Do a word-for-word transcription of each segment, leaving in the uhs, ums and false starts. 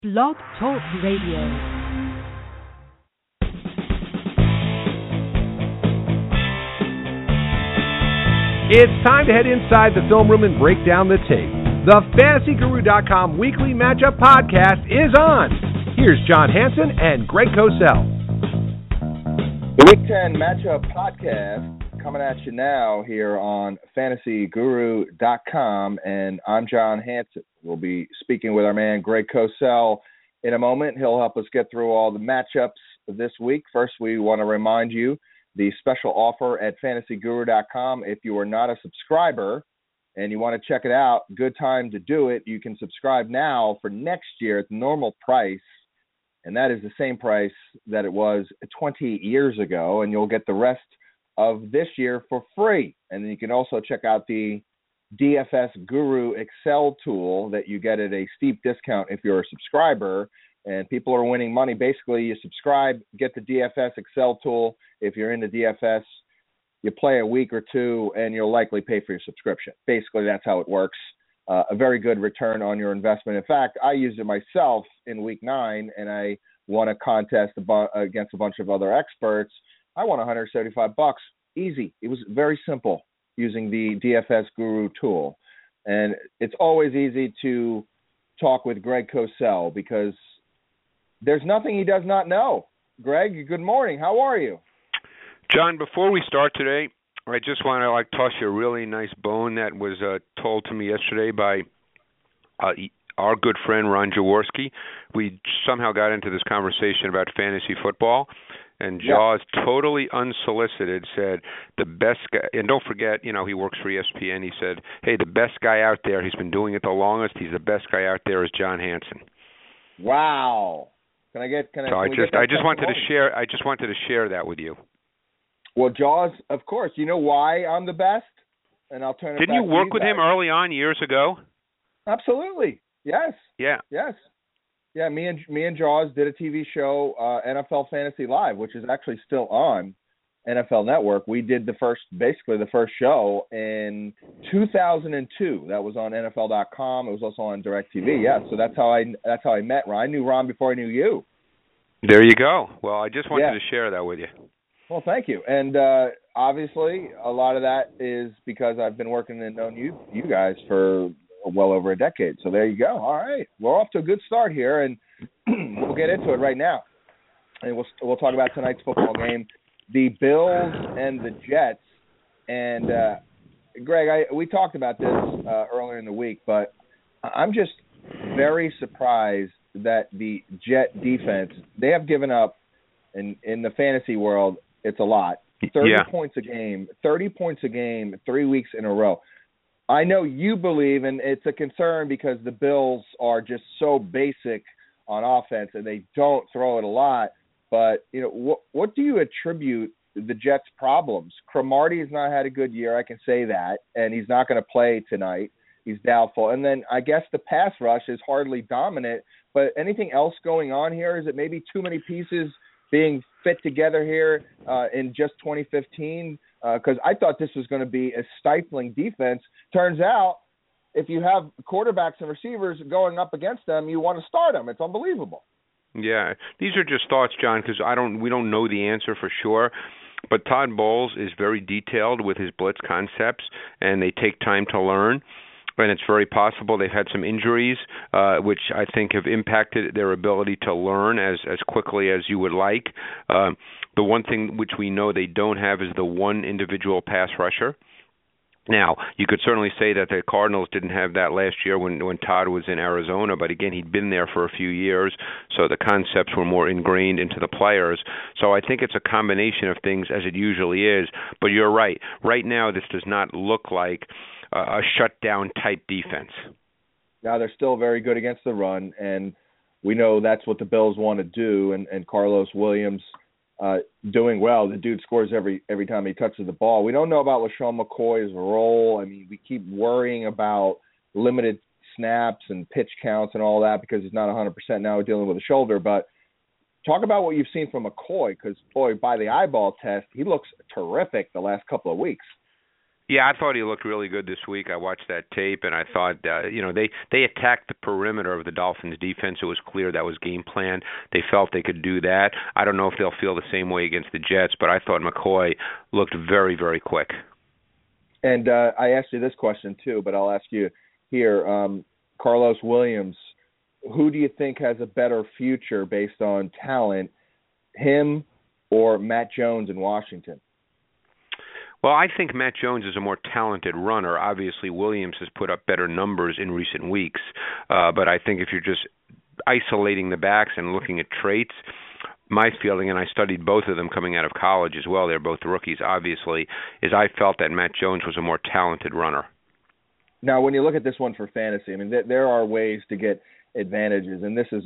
Blog Talk Radio. It's time to head inside the film room and break down the tape. The Fantasy Guru dot com weekly matchup podcast is on. Here's John Hansen and Greg Cosell. The Week ten matchup podcast coming at you now here on Fantasy Guru dot com, and I'm John Hansen. We'll be speaking with our man Greg Cosell in a moment. He'll help us get through all the matchups this week. First, we want to remind you the special offer at Fantasy Guru dot com. If you are not a subscriber and you want to check it out, good time to do it. You can subscribe now for next year at the normal price, and that is the same price that it was twenty years ago, and you'll get the rest of this year for free. And then you can also check out the D F S Guru Excel tool that you get at a steep discount if you're a subscriber, and people are winning money. Basically, you subscribe, get the D F S Excel tool. If you're into D F S, you play a week or two, and you'll likely pay for your subscription. Basically, that's how it works. Uh, a very good return on your investment. In fact, I used it myself in week nine, and I won a contest against a bunch of other experts. I won one hundred seventy-five bucks. Easy. It was very simple using the D F S Guru tool. And it's always easy to talk with Greg Cosell because there's nothing he does not know. Greg, good morning. How are you? John, before we start today, I just want to like toss you a really nice bone that was uh, told to me yesterday by uh, our good friend Ron Jaworski. We somehow got into this conversation about fantasy football, and Jaws, yeah. totally unsolicited, said the best guy, and don't forget, you know, he works for E S P N. He said, hey, the best guy out there, he's been doing it the longest, he's the best guy out there is John Hansen. Wow. Can I get, can I, so can I just, I just wanted point? to share, I just wanted to share that with you. Well, Jaws, of course, you know why I'm the best? And I'll turn it Didn't back you work to you with guys. him early on years ago? Absolutely. Yes. Yeah. Yes. Yeah, me and me and Jaws did a T V show, uh, N F L Fantasy Live, which is actually still on N F L Network. We did the first, basically the first show in two thousand two. That was on N F L dot com. It was also on DirecTV. Yeah, so that's how I that's how I met Ron. I knew Ron before I knew you. There you go. Well, I just wanted yeah. to share that with you. Well, thank you. And uh, obviously, a lot of that is because I've been working and known you you guys for well over a decade. So there you go. All right. We're off to a good start here, and we'll get into it right now. And we'll we'll talk about tonight's football game, the Bills and the Jets. And, uh, Greg, I, we talked about this uh, earlier in the week, but I'm just very surprised that the Jet defense, they have given up, in, in the fantasy world, it's a lot, thirty yeah. points a game, thirty points a game, three weeks in a row. I know you believe, and it's a concern because the Bills are just so basic on offense and they don't throw it a lot. But, you know, what what do you attribute the Jets' problems? Cromartie has not had a good year, I can say that, and he's not going to play tonight. He's doubtful. And then I guess the pass rush is hardly dominant. But anything else going on here? Is it maybe too many pieces being fit together here uh, in just twenty fifteen? Because uh, I thought this was going to be a stifling defense. Turns out, if you have quarterbacks and receivers going up against them, you want to start them. It's unbelievable. Yeah, these are just thoughts, John, because I don't, we don't know the answer for sure. But Todd Bowles is very detailed with his blitz concepts, and they take time to learn. And it's very possible they've had some injuries, uh, which I think have impacted their ability to learn as, as quickly as you would like. Uh, the one thing which we know they don't have is the one individual pass rusher. Now, you could certainly say that the Cardinals didn't have that last year when, when Todd was in Arizona, but again, he'd been there for a few years, so the concepts were more ingrained into the players. So I think it's a combination of things, as it usually is. But you're right. Right now, this does not look like uh, a shutdown-type defense. Now, they're still very good against the run, and we know that's what the Bills want to do, and, and Carlos Williams Uh, doing well. The dude scores every every time he touches the ball. We don't know about LaShawn McCoy's role. I mean, we keep worrying about limited snaps and pitch counts and all that because he's not one hundred percent now dealing with a shoulder. But talk about what you've seen from McCoy because, boy, by the eyeball test, he looks terrific the last couple of weeks. Yeah, I thought he looked really good this week. I watched that tape, and I thought, uh, you know, they, they attacked the perimeter of the Dolphins' defense. It was clear that was game plan. They felt they could do that. I don't know if they'll feel the same way against the Jets, but I thought McCoy looked very, very quick. And uh, I asked you this question, too, but I'll ask you here. Um, Carlos Williams, who do you think has a better future based on talent, him or Matt Jones in Washington? Well, I think Matt Jones is a more talented runner. Obviously, Williams has put up better numbers in recent weeks. Uh, but I think if you're just isolating the backs and looking at traits, my feeling, and I studied both of them coming out of college as well, they're both rookies, obviously, is I felt that Matt Jones was a more talented runner. Now, when you look at this one for fantasy, I mean, th- there are ways to get advantages, and this is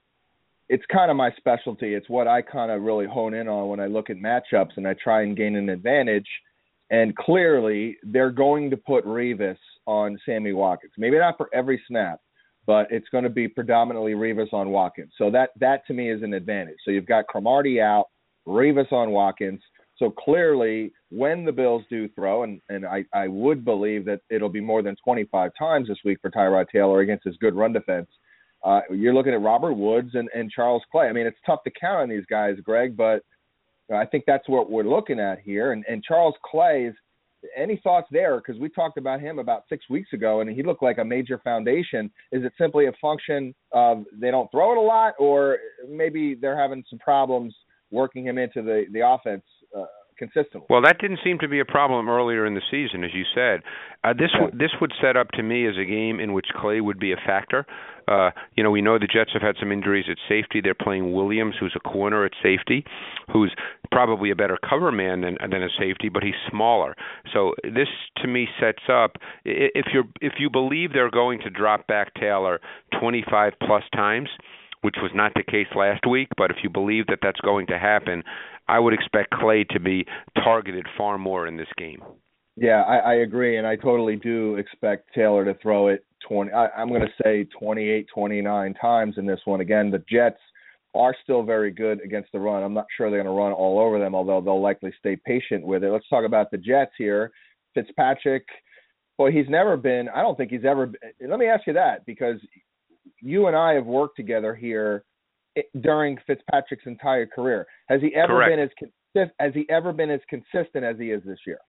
it's kind of my specialty. It's what I kind of really hone in on when I look at matchups and I try and gain an advantage. And clearly, they're going to put Revis on Sammy Watkins. Maybe not for every snap, but it's going to be predominantly Revis on Watkins. So that, that to me, is an advantage. So you've got Cromartie out, Revis on Watkins. So clearly, when the Bills do throw, and, and I, I would believe that it'll be more than twenty-five times this week for Tyrod Taylor against his good run defense, uh, you're looking at Robert Woods and, and Charles Clay. I mean, it's tough to count on these guys, Greg, but I think that's what we're looking at here. And, and Charles Clay, any thoughts there? Because we talked about him about six weeks ago, and he looked like a major foundation. Is it simply a function of they don't throw it a lot, or maybe they're having some problems working him into the, the offense uh, consistently? Well, that didn't seem to be a problem earlier in the season, as you said. Uh, this w- this would set up to me as a game in which Clay would be a factor. Uh, you know, we know the Jets have had some injuries at safety. They're playing Williams, who's a corner at safety, who's probably a better cover man than than a safety, but he's smaller. So this, to me, sets up, if you're if you believe they're going to drop back Taylor twenty-five plus times, which was not the case last week, but if you believe that that's going to happen, I would expect Clay to be targeted far more in this game. Yeah, I, I agree, and I totally do expect Taylor to throw it twenty. I, I'm going to say twenty-eight, twenty-nine times in this one. Again, the Jets are still very good against the run. I'm not sure they're going to run all over them, although they'll likely stay patient with it. Let's talk about the Jets here. Fitzpatrick, boy, he's never been. I don't think he's ever. Been, let me ask you that, because you and I have worked together here during Fitzpatrick's entire career. Has he ever Correct. been as consistent? Has he ever been as consistent as he is this year?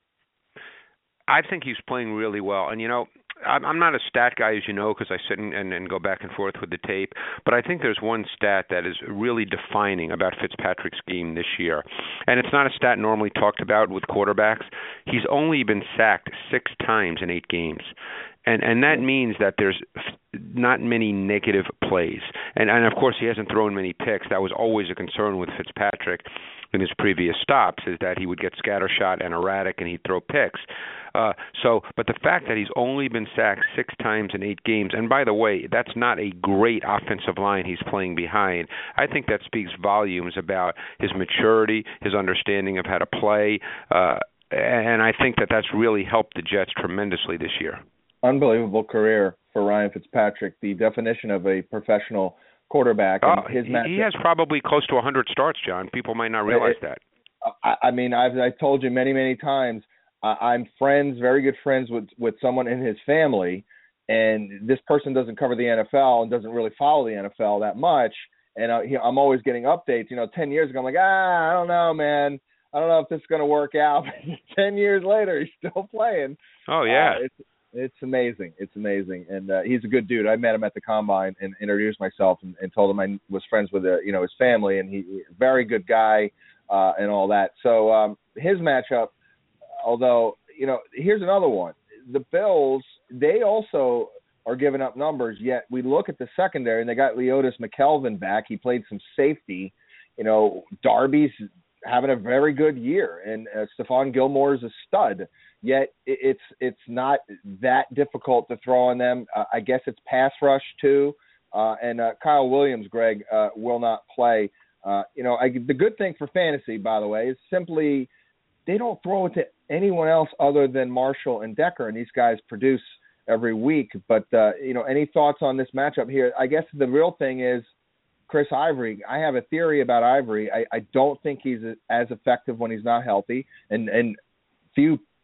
I think he's playing really well. And, you know, I'm not a stat guy, as you know, because I sit and, and, and go back and forth with the tape. But I think there's one stat that is really defining about Fitzpatrick's game this year. And it's not a stat normally talked about with quarterbacks. He's only been sacked six times in eight games. And and that means that there's not many negative plays. And, and of course, he hasn't thrown many picks. That was always a concern with Fitzpatrick in his previous stops, is that he would get scattershot and erratic and he'd throw picks. Uh, so, but the fact that he's only been sacked six times in eight games, and by the way, that's not a great offensive line he's playing behind. I think that speaks volumes about his maturity, his understanding of how to play, uh, and I think that that's really helped the Jets tremendously this year. Unbelievable career for Ryan Fitzpatrick, the definition of a professional quarterback. And oh, his he, matchup, he has probably close to one hundred starts, John. People might not realize it, that. I, I mean, I've I told you many, many times, uh, I'm friends, very good friends with, with someone in his family, and this person doesn't cover the N F L and doesn't really follow the N F L that much. And uh, he, I'm always getting updates. You know, ten years ago, I'm like, ah, I don't know, man. I don't know if this is going to work out. ten years later, he's still playing. Oh, yeah. Uh, it's, It's amazing. It's amazing. And uh, he's a good dude. I met him at the Combine and introduced myself and, and told him I was friends with uh, you know, his family, and he very good guy uh, and all that. So um, his matchup, although, you know, here's another one. The Bills, they also are giving up numbers, yet we look at the secondary, and they got Leotis McKelvin back. He played some safety. You know, Darby's having a very good year, and uh, Stephon Gilmore is a stud. Yet it's it's not that difficult to throw on them. Uh, I guess it's pass rush too. Uh, and uh, Kyle Williams, Greg, uh, will not play. Uh, you know, I, the good thing for fantasy, by the way, is simply they don't throw it to anyone else other than Marshall and Decker, and these guys produce every week. But, uh, you know, any thoughts on this matchup here? I guess the real thing is Chris Ivory. I have a theory about Ivory. I, I don't think he's as effective when he's not healthy, and, and few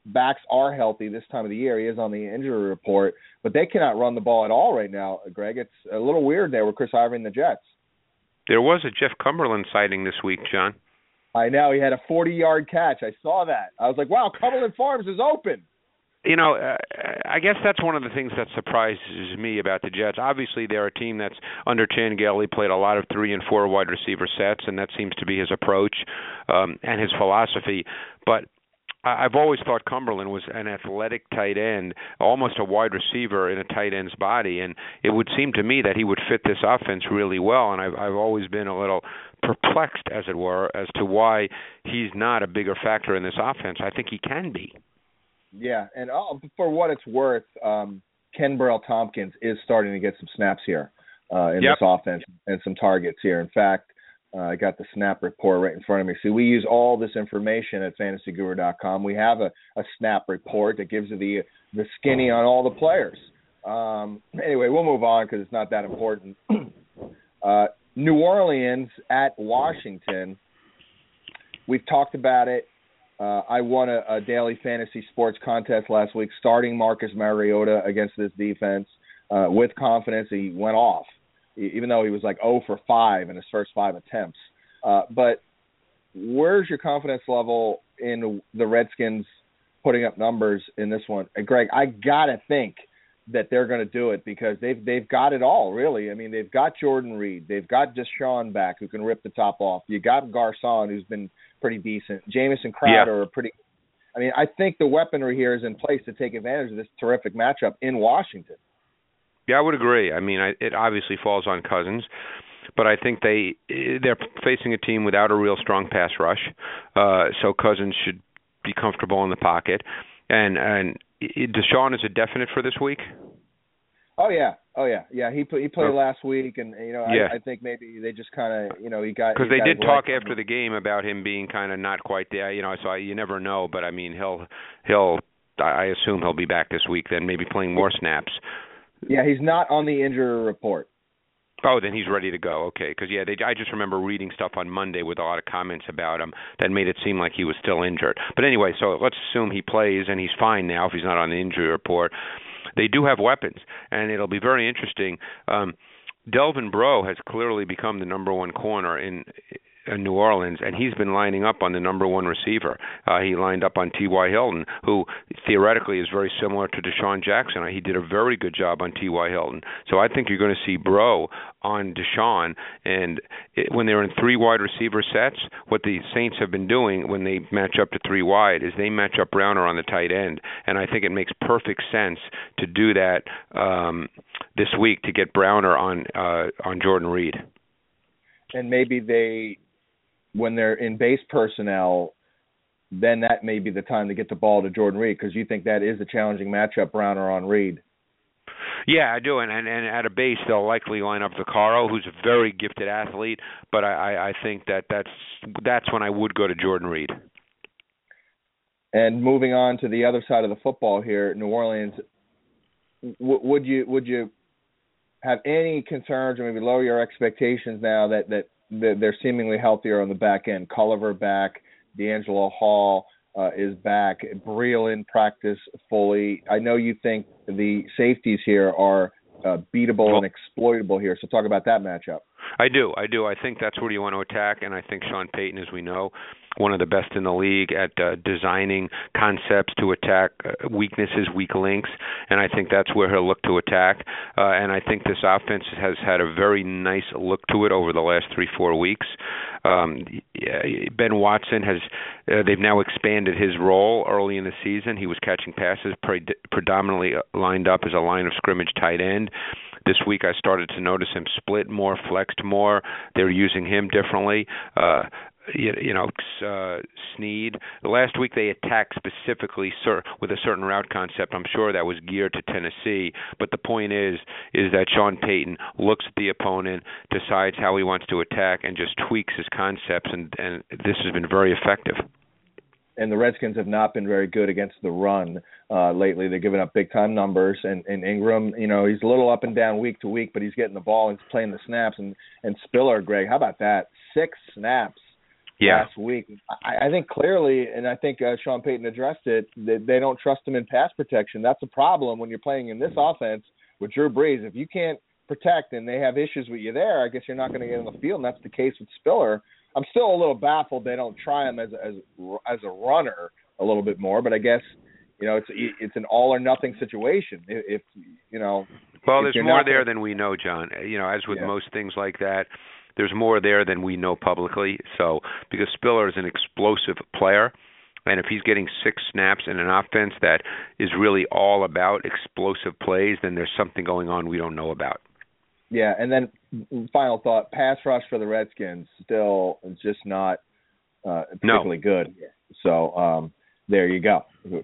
backs are healthy this time of the year. He is on the injury report, but they cannot run the ball at all right now, Greg. It's a little weird there with Chris Ivory and the Jets. There was a Jeff Cumberland sighting this week, John. I know. He had a forty-yard catch. I saw that. I was like, wow, Cumberland Farms is open. You know, uh, I guess that's one of the things that surprises me about the Jets. Obviously, they're a team that's under Chan-Gailey played a lot of three and four wide receiver sets, and that seems to be his approach um, and his philosophy. But I've always thought Cumberland was an athletic tight end, almost a wide receiver in a tight end's body, and it would seem to me that he would fit this offense really well. And I've, I've always been a little perplexed, as it were, as to why he's not a bigger factor in this offense. I think he can be. Yeah, and uh, for what it's worth, um, Ken Burrell-Tompkins is starting to get some snaps here uh, in yep. this offense and some targets here. In fact, uh, I got the snap report right in front of me. See, we use all this information at fantasy guru dot com. We have a, a snap report that gives you the the skinny on all the players. Um, anyway, we'll move on because it's not that important. uh, New Orleans at Washington. We've talked about it. Uh, I won a, a daily fantasy sports contest last week, starting Marcus Mariota against this defense uh, with confidence. He went off, even though he was like oh for five in his first five attempts. Uh, but where's your confidence level in the Redskins putting up numbers in this one? And Greg, I gotta think that they're going to do it because they've they've got it all, really. I mean, they've got Jordan Reed, they've got Deshaun back who can rip the top off. You got Garcon, who's been pretty decent. Jamison Crowder yeah. are pretty. I mean, I think the weaponry here is in place to take advantage of this terrific matchup in Washington. Yeah, I would agree. I mean, I, it obviously falls on Cousins, but I think they they're facing a team without a real strong pass rush, uh, so Cousins should be comfortable in the pocket. And and Deshaun is a definite for this week. Oh yeah, oh yeah, yeah. He he played oh. last week, and you know yeah. I, I think maybe they just kind of you know he got because they got did talk leg. after the game about him being kind of not quite there. You know, so I, you never know, but I mean he'll he'll I assume he'll be back this week. Then maybe playing more snaps. Yeah, he's not on the injury report. Oh, then he's ready to go. Okay, because yeah, they, I just remember reading stuff on Monday with a lot of comments about him that made it seem like he was still injured. But anyway, so let's assume he plays and he's fine now if he's not on the injury report. They do have weapons, and it'll be very interesting. Um, Delvin Breaux has clearly become the number one corner in, in New Orleans, and he's been lining up on the number one receiver. Uh, he lined up on T Y. Hilton, who theoretically is very similar to Deshaun Jackson. He did a very good job on T Y. Hilton. So I think you're going to see Breaux on Deshaun, and it, when they're in three wide receiver sets, what the Saints have been doing when they match up to three wide is they match up Browner on the tight end, and I think it makes perfect sense to do that um, this week to get Browner on uh, on Jordan Reed. And maybe they, when they're in base personnel, then that may be the time to get the ball to Jordan Reed because you think that is a challenging matchup, Browner on Reed. Yeah, I do, and, and and at a base they'll likely line up Vaccaro, who's a very gifted athlete. But I, I, I think that that's that's when I would go to Jordan Reed. And moving on to the other side of the football here, New Orleans. W- would you would you have any concerns or maybe lower your expectations now that that, that they're seemingly healthier on the back end? Culliver back, D'Angelo Hall uh, is back, Breel in practice fully. I know you think the safeties here are uh, beatable and exploitable here, so talk about that matchup. I do, I do. I think that's where you want to attack, and I think Sean Payton, as we know, one of the best in the league at uh, designing concepts to attack uh, weaknesses, weak links, and I think that's where he'll look to attack. Uh, and I think this offense has had a very nice look to it over the last three, four weeks. Um, Ben Watson has, uh, they've now expanded his role early in the season. He was catching passes pre- predominantly lined up as a line of scrimmage tight end. This week I started to notice him split more, flexed more. They're using him differently. Uh, you, you know, uh, Snead. Last week they attacked specifically cer- with a certain route concept. I'm sure that was geared to Tennessee. But the point is, is that Sean Payton looks at the opponent, decides how he wants to attack, and just tweaks his concepts. And, and this has been very effective. And the Redskins have not been very good against the run uh, lately. They're giving up big-time numbers. And, and Ingram, you know, he's a little up and down week to week, but he's getting the ball and he's playing the snaps. And, and Spiller, Greg, how about that? Six snaps yeah. last week. I, I think clearly, and I think uh, Sean Payton addressed it, that they don't trust him in pass protection. That's a problem when you're playing in this offense with Drew Brees. If you can't protect and they have issues with you there, I guess you're not going to get in the field, and that's the case with Spiller. I'm still a little baffled they don't try him as as as a runner a little bit more, but I guess you know it's it's an all or nothing situation. If, if you know, well, if there's more there gonna... than we know, John. You know, as with yeah. most things like that, there's more there than we know publicly. So because Spiller is an explosive player, and if he's getting six snaps in an offense that is really all about explosive plays, then there's something going on we don't know about. Yeah, and then final thought, pass rush for the Redskins still just not uh, particularly no. good. So um, there you go.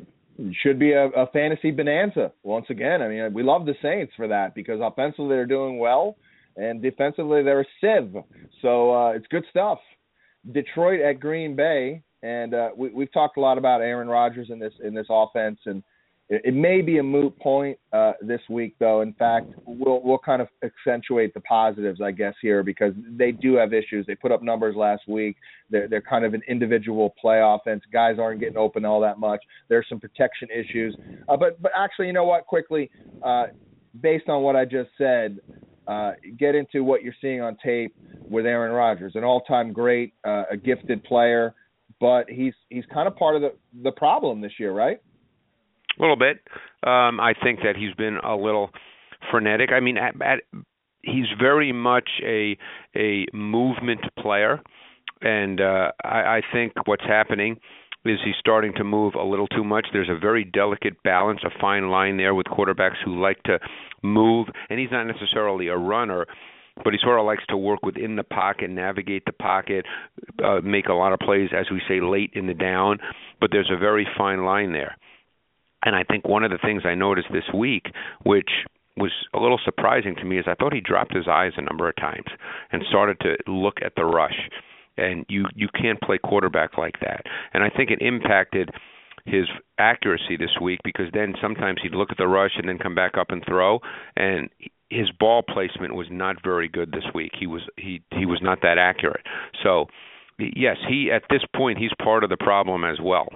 It should be a, a fantasy bonanza once again. I mean, we love the Saints for that because offensively they're doing well and defensively they're a sieve. So uh, it's good stuff. Detroit at Green Bay, and uh, we, we've talked a lot about Aaron Rodgers in this in this offense, and it may be a moot point uh, this week, though. In fact, we'll we'll kind of accentuate the positives, I guess, here because they do have issues. They put up numbers last week. They're they're kind of an individual play offense. Guys aren't getting open all that much. There's some protection issues. Uh, but but actually, you know what? Quickly, uh, based on what I just said, uh, get into what you're seeing on tape with Aaron Rodgers, an all-time great, uh, a gifted player, but he's he's kind of part of the the problem this year, right? A little bit. Um, I think that he's been a little frenetic. I mean, at, at, he's very much a a movement player, and uh, I, I think what's happening is he's starting to move a little too much. There's a very delicate balance, a fine line there with quarterbacks who like to move, and he's not necessarily a runner, but he sort of likes to work within the pocket, navigate the pocket, uh, make a lot of plays, as we say, late in the down, but there's a very fine line there. And I think one of the things I noticed this week, which was a little surprising to me, is I thought he dropped his eyes a number of times and started to look at the rush. And you, you can't play quarterback like that. And I think it impacted his accuracy this week because then sometimes he'd look at the rush and then come back up and throw. And his ball placement was not very good this week. He was he he was not that accurate. So, yes, he at this point he's part of the problem as well.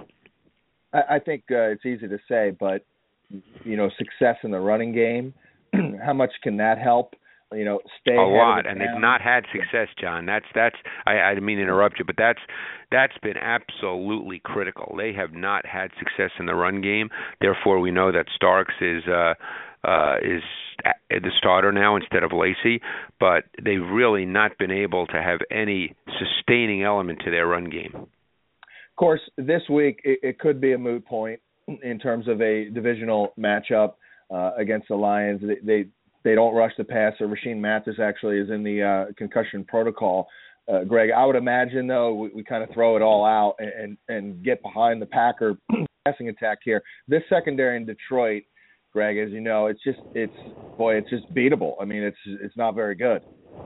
I think uh, it's easy to say, but, you know, success in the running game, how much can that help? You know, stay a ahead lot, of the and town. They've not had success, John. That's that's. I, I didn't mean to interrupt you, but that's that's been absolutely critical. They have not had success in the run game. Therefore, we know that Starks is uh, uh, is the starter now instead of Lacy, but they've really not been able to have any sustaining element to their run game. Of course, this week it, it could be a moot point in terms of a divisional matchup uh, against the Lions. They, they they don't rush the passer. Rasheed Mathis actually is in the uh, concussion protocol. Uh, Greg, I would imagine though we, we kind of throw it all out and and, and get behind the Packer passing attack here. This secondary in Detroit, Greg, as you know, it's just it's boy, it's just beatable. I mean, it's it's not very good.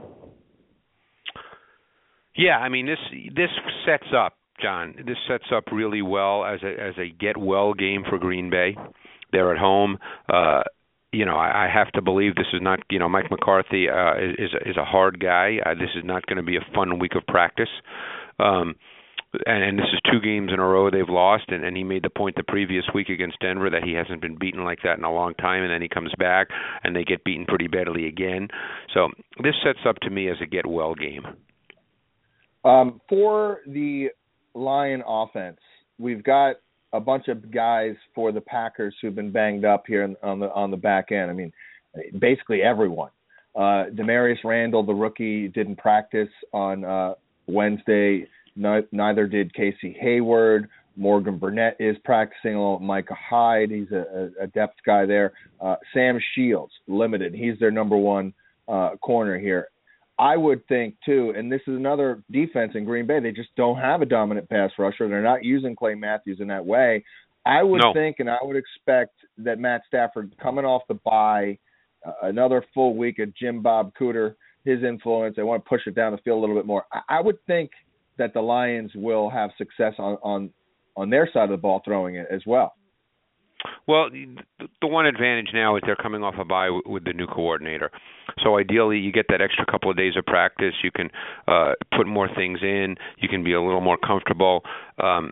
Yeah, I mean this this sets up. John, this sets up really well as a as a get well game for Green Bay. They're at home. Uh, you know, I, I have to believe this is not. You know, Mike McCarthy uh, is is a hard guy. Uh, this is not going to be a fun week of practice. Um, and, and this is two games in a row they've lost. And, and he made the point the previous week against Denver that he hasn't been beaten like that in a long time. And then he comes back and they get beaten pretty badly again. So this sets up to me as a get well game. Um, for the Lion offense, we've got a bunch of guys for the Packers who've been banged up here on the on the back end. I mean, basically everyone. Uh, Demarius Randall, the rookie, didn't practice on uh, Wednesday. No, neither did Casey Hayward. Morgan Burnett is practicing along with Micah Hyde. He's a, a depth guy there. Uh, Sam Shields, limited. He's their number one uh, corner here. I would think, too, and this is another defense in Green Bay, they just don't have a dominant pass rusher. They're not using Clay Matthews in that way. I would no. think and I would expect that Matt Stafford, coming off the bye, uh, another full week of Jim Bob Cooter, his influence, they want to push it down the field a little bit more. I, I would think that the Lions will have success on, on, on their side of the ball throwing it as well. Well, the one advantage now is they're coming off a bye with the new coordinator. So ideally, you get that extra couple of days of practice. You can uh, put more things in. You can be a little more comfortable. Um,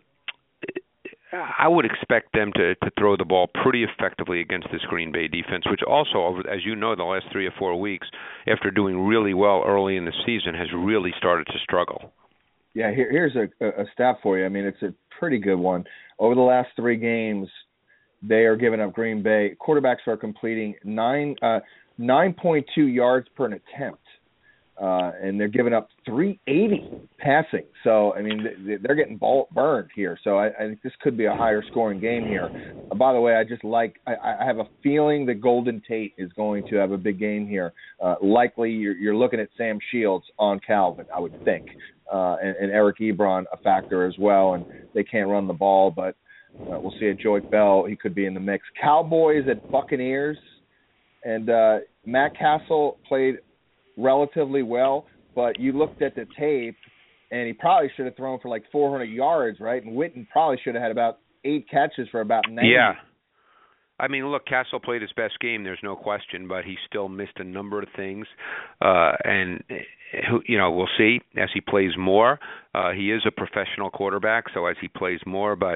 I would expect them to, to throw the ball pretty effectively against this Green Bay defense, which also, over, as you know, the last three or four weeks, after doing really well early in the season, has really started to struggle. Yeah, here, here's a, a stat for you. I mean, it's a pretty good one. Over the last three games, they are giving up Green Bay. Quarterbacks are completing nine uh, nine point two yards per an attempt, uh, and they're giving up three eighty passing. So, I mean, they're getting ball burned here. So I, I think this could be a higher scoring game here. Uh, by the way, I just like I, I have a feeling that Golden Tate is going to have a big game here. Uh, likely, you're, you're looking at Sam Shields on Calvin, I would think, uh, and, and Eric Ebron a factor as well. And they can't run the ball, but Uh, we'll see at Joique Bell. He could be in the mix. Cowboys at Buccaneers. And uh, Matt Castle played relatively well, but you looked at the tape, and he probably should have thrown for like four hundred yards, right? And Witten probably should have had about eight catches for about ninety. Yeah. I mean, look, Castle played his best game, there's no question, but he still missed a number of things. Uh, and, you know, we'll see as he plays more. Uh, he is a professional quarterback, so as he plays more, but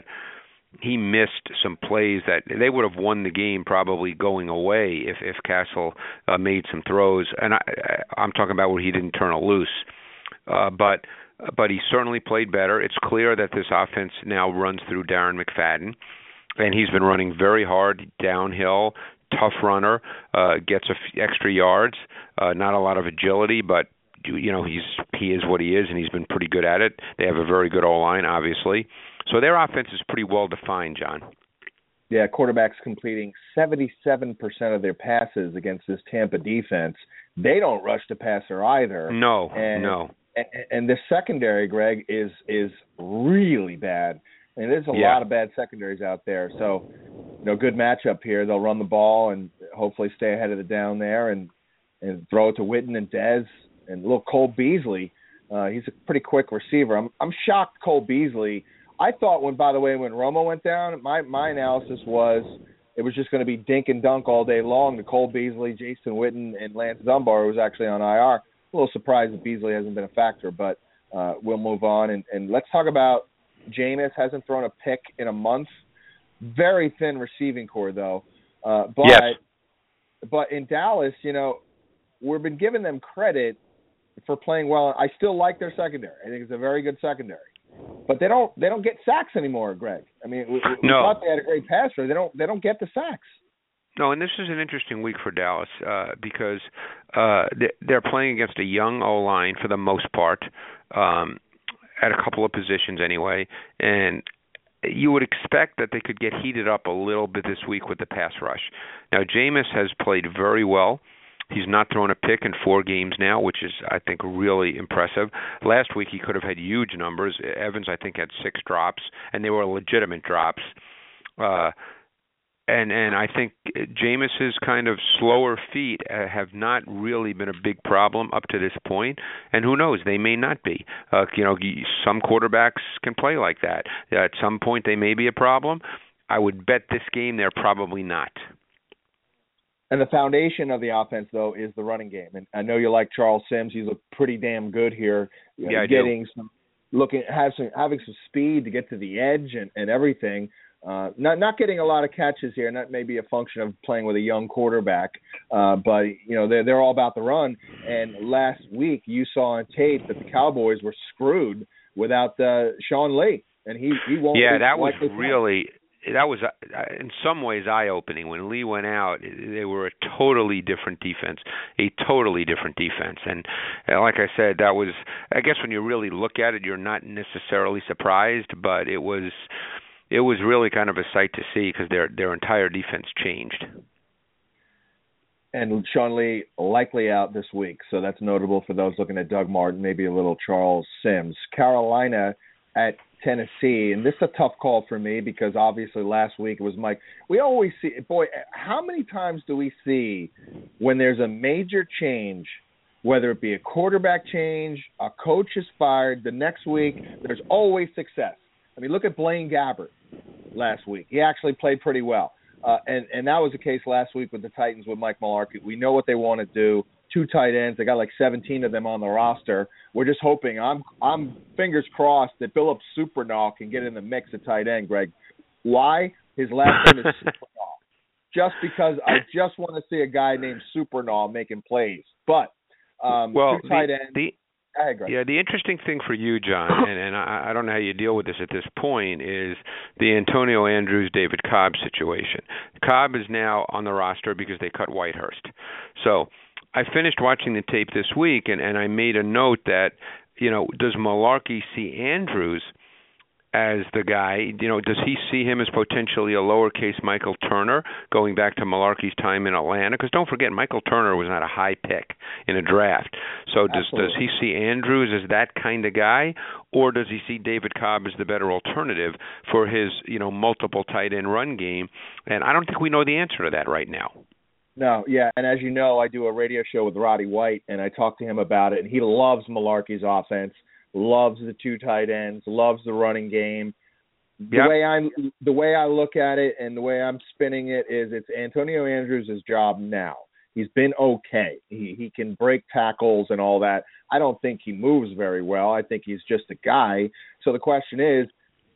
he missed some plays that they would have won the game probably going away if, if Castle uh, made some throws. And I, I'm talking about where he didn't turn it loose. Uh, but but he certainly played better. It's clear that this offense now runs through Darren McFadden, and he's been running very hard downhill, tough runner, uh, gets a few extra yards, uh, not a lot of agility, but you know he's he is what he is, and he's been pretty good at it. They have a very good O-line, obviously. So their offense is pretty well defined, John. Yeah, quarterbacks completing seventy-seven percent of their passes against this Tampa defense. They don't rush the passer either. No, and, no. And, and the secondary, Greg, is is really bad. And there's a yeah. lot of bad secondaries out there. So, you know, good matchup here. They'll run the ball and hopefully stay ahead of the down there and, and throw it to Witten and Dez and little Cole Beasley. Uh, he's a pretty quick receiver. I'm I'm shocked Cole Beasley. I thought when, by the way, when Romo went down, my, my analysis was it was just going to be dink and dunk all day long to Cole Beasley, Jason Witten, and Lance Dunbar, who was actually on I R. A little surprised that Beasley hasn't been a factor, but uh, we'll move on. And, and let's talk about Jameis. Hasn't thrown a pick in a month. Very thin receiving core, though. Uh, but, yes. but in Dallas, you know, we've been giving them credit for playing well. I still like their secondary. I think it's a very good secondary. But they don't they don't get sacks anymore, Greg. I mean, we, we no. thought they had a great passer. They don't they don't get the sacks. No, and this is an interesting week for Dallas uh, because uh, they're playing against a young O-line for the most part, um, at a couple of positions anyway, and you would expect that they could get heated up a little bit this week with the pass rush. Now, Jameis has played very well. He's not thrown a pick in four games now, which is, I think, really impressive. Last week he could have had huge numbers. Evans, I think, had six drops, and they were legitimate drops. Uh, and and I think Jameis's kind of slower feet uh, have not really been a big problem up to this point. And who knows, they may not be. Uh, you know, some quarterbacks can play like that. At some point they may be a problem. I would bet this game they're probably not. And the foundation of the offense, though, is the running game. And I know you like Charles Sims. He's looked pretty damn good here. You know, yeah, I getting do. some, looking, have some, having some speed to get to the edge and, and everything. Uh, not not getting a lot of catches here, and that may be a function of playing with a young quarterback. Uh, but you know they're they're all about the run. And last week you saw on tape that the Cowboys were screwed without uh, Sean Lee, and he he won't. Yeah, that was really. That was, in some ways, eye-opening. When Lee went out, they were a totally different defense, a totally different defense. And, and like I said, that was, I guess when you really look at it, you're not necessarily surprised, but it was it was really kind of a sight to see because their, their entire defense changed. And Sean Lee likely out this week, so that's notable for those looking at Doug Martin, maybe a little Charles Sims. Carolina at Tennessee, and this is a tough call for me because obviously last week it was Mike. We always see, boy, how many times do we see when there's a major change, whether it be a quarterback change, a coach is fired, the next week there's always success. I mean, look at Blaine Gabbert last week. He actually played pretty well. Uh, and, and that was the case last week with the Titans with Mike Mularkey. We know what they want to do. Two tight ends. They got like seventeen of them on the roster. We're just hoping. I'm I'm fingers crossed that Philip Supernaw can get in the mix at tight end, Greg. Why? His last name is Supernaw. Just because I just want to see a guy named Supernaw making plays. But um, well, two tight the, ends. The, ahead, yeah, the interesting thing for you, John, and, and I, I don't know how you deal with this at this point, is the Antonio Andrews, David Cobb situation. Cobb is now on the roster because they cut Whitehurst. So I finished watching the tape this week, and, and I made a note that, you know, does Mularkey see Andrews as the guy? You know, does he see him as potentially a lowercase Michael Turner, going back to Mularkey's time in Atlanta? Because don't forget, Michael Turner was not a high pick in a draft. So does Absolutely. does he see Andrews as that kind of guy, or does he see David Cobb as the better alternative for his, you know, multiple tight end run game? And I don't think we know the answer to that right now. No, yeah, and as you know, I do a radio show with Roddy White, and I talked to him about it, and he loves Mularkey's offense, loves the two tight ends, loves the running game. The yep. way I the way I look at it and the way I'm spinning it is it's Antonio Andrews' job now. He's been okay. He he can break tackles and all that. I don't think he moves very well. I think he's just a guy. So the question is,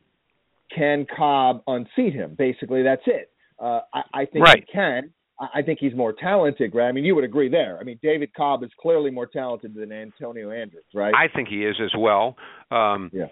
can Cobb unseat him? Basically, that's it. Uh, I, I think right. he can. I think he's more talented, Greg. I mean, you would agree there. I mean, David Cobb is clearly more talented than Antonio Andrews, right? I think he is as well. Um, yeah.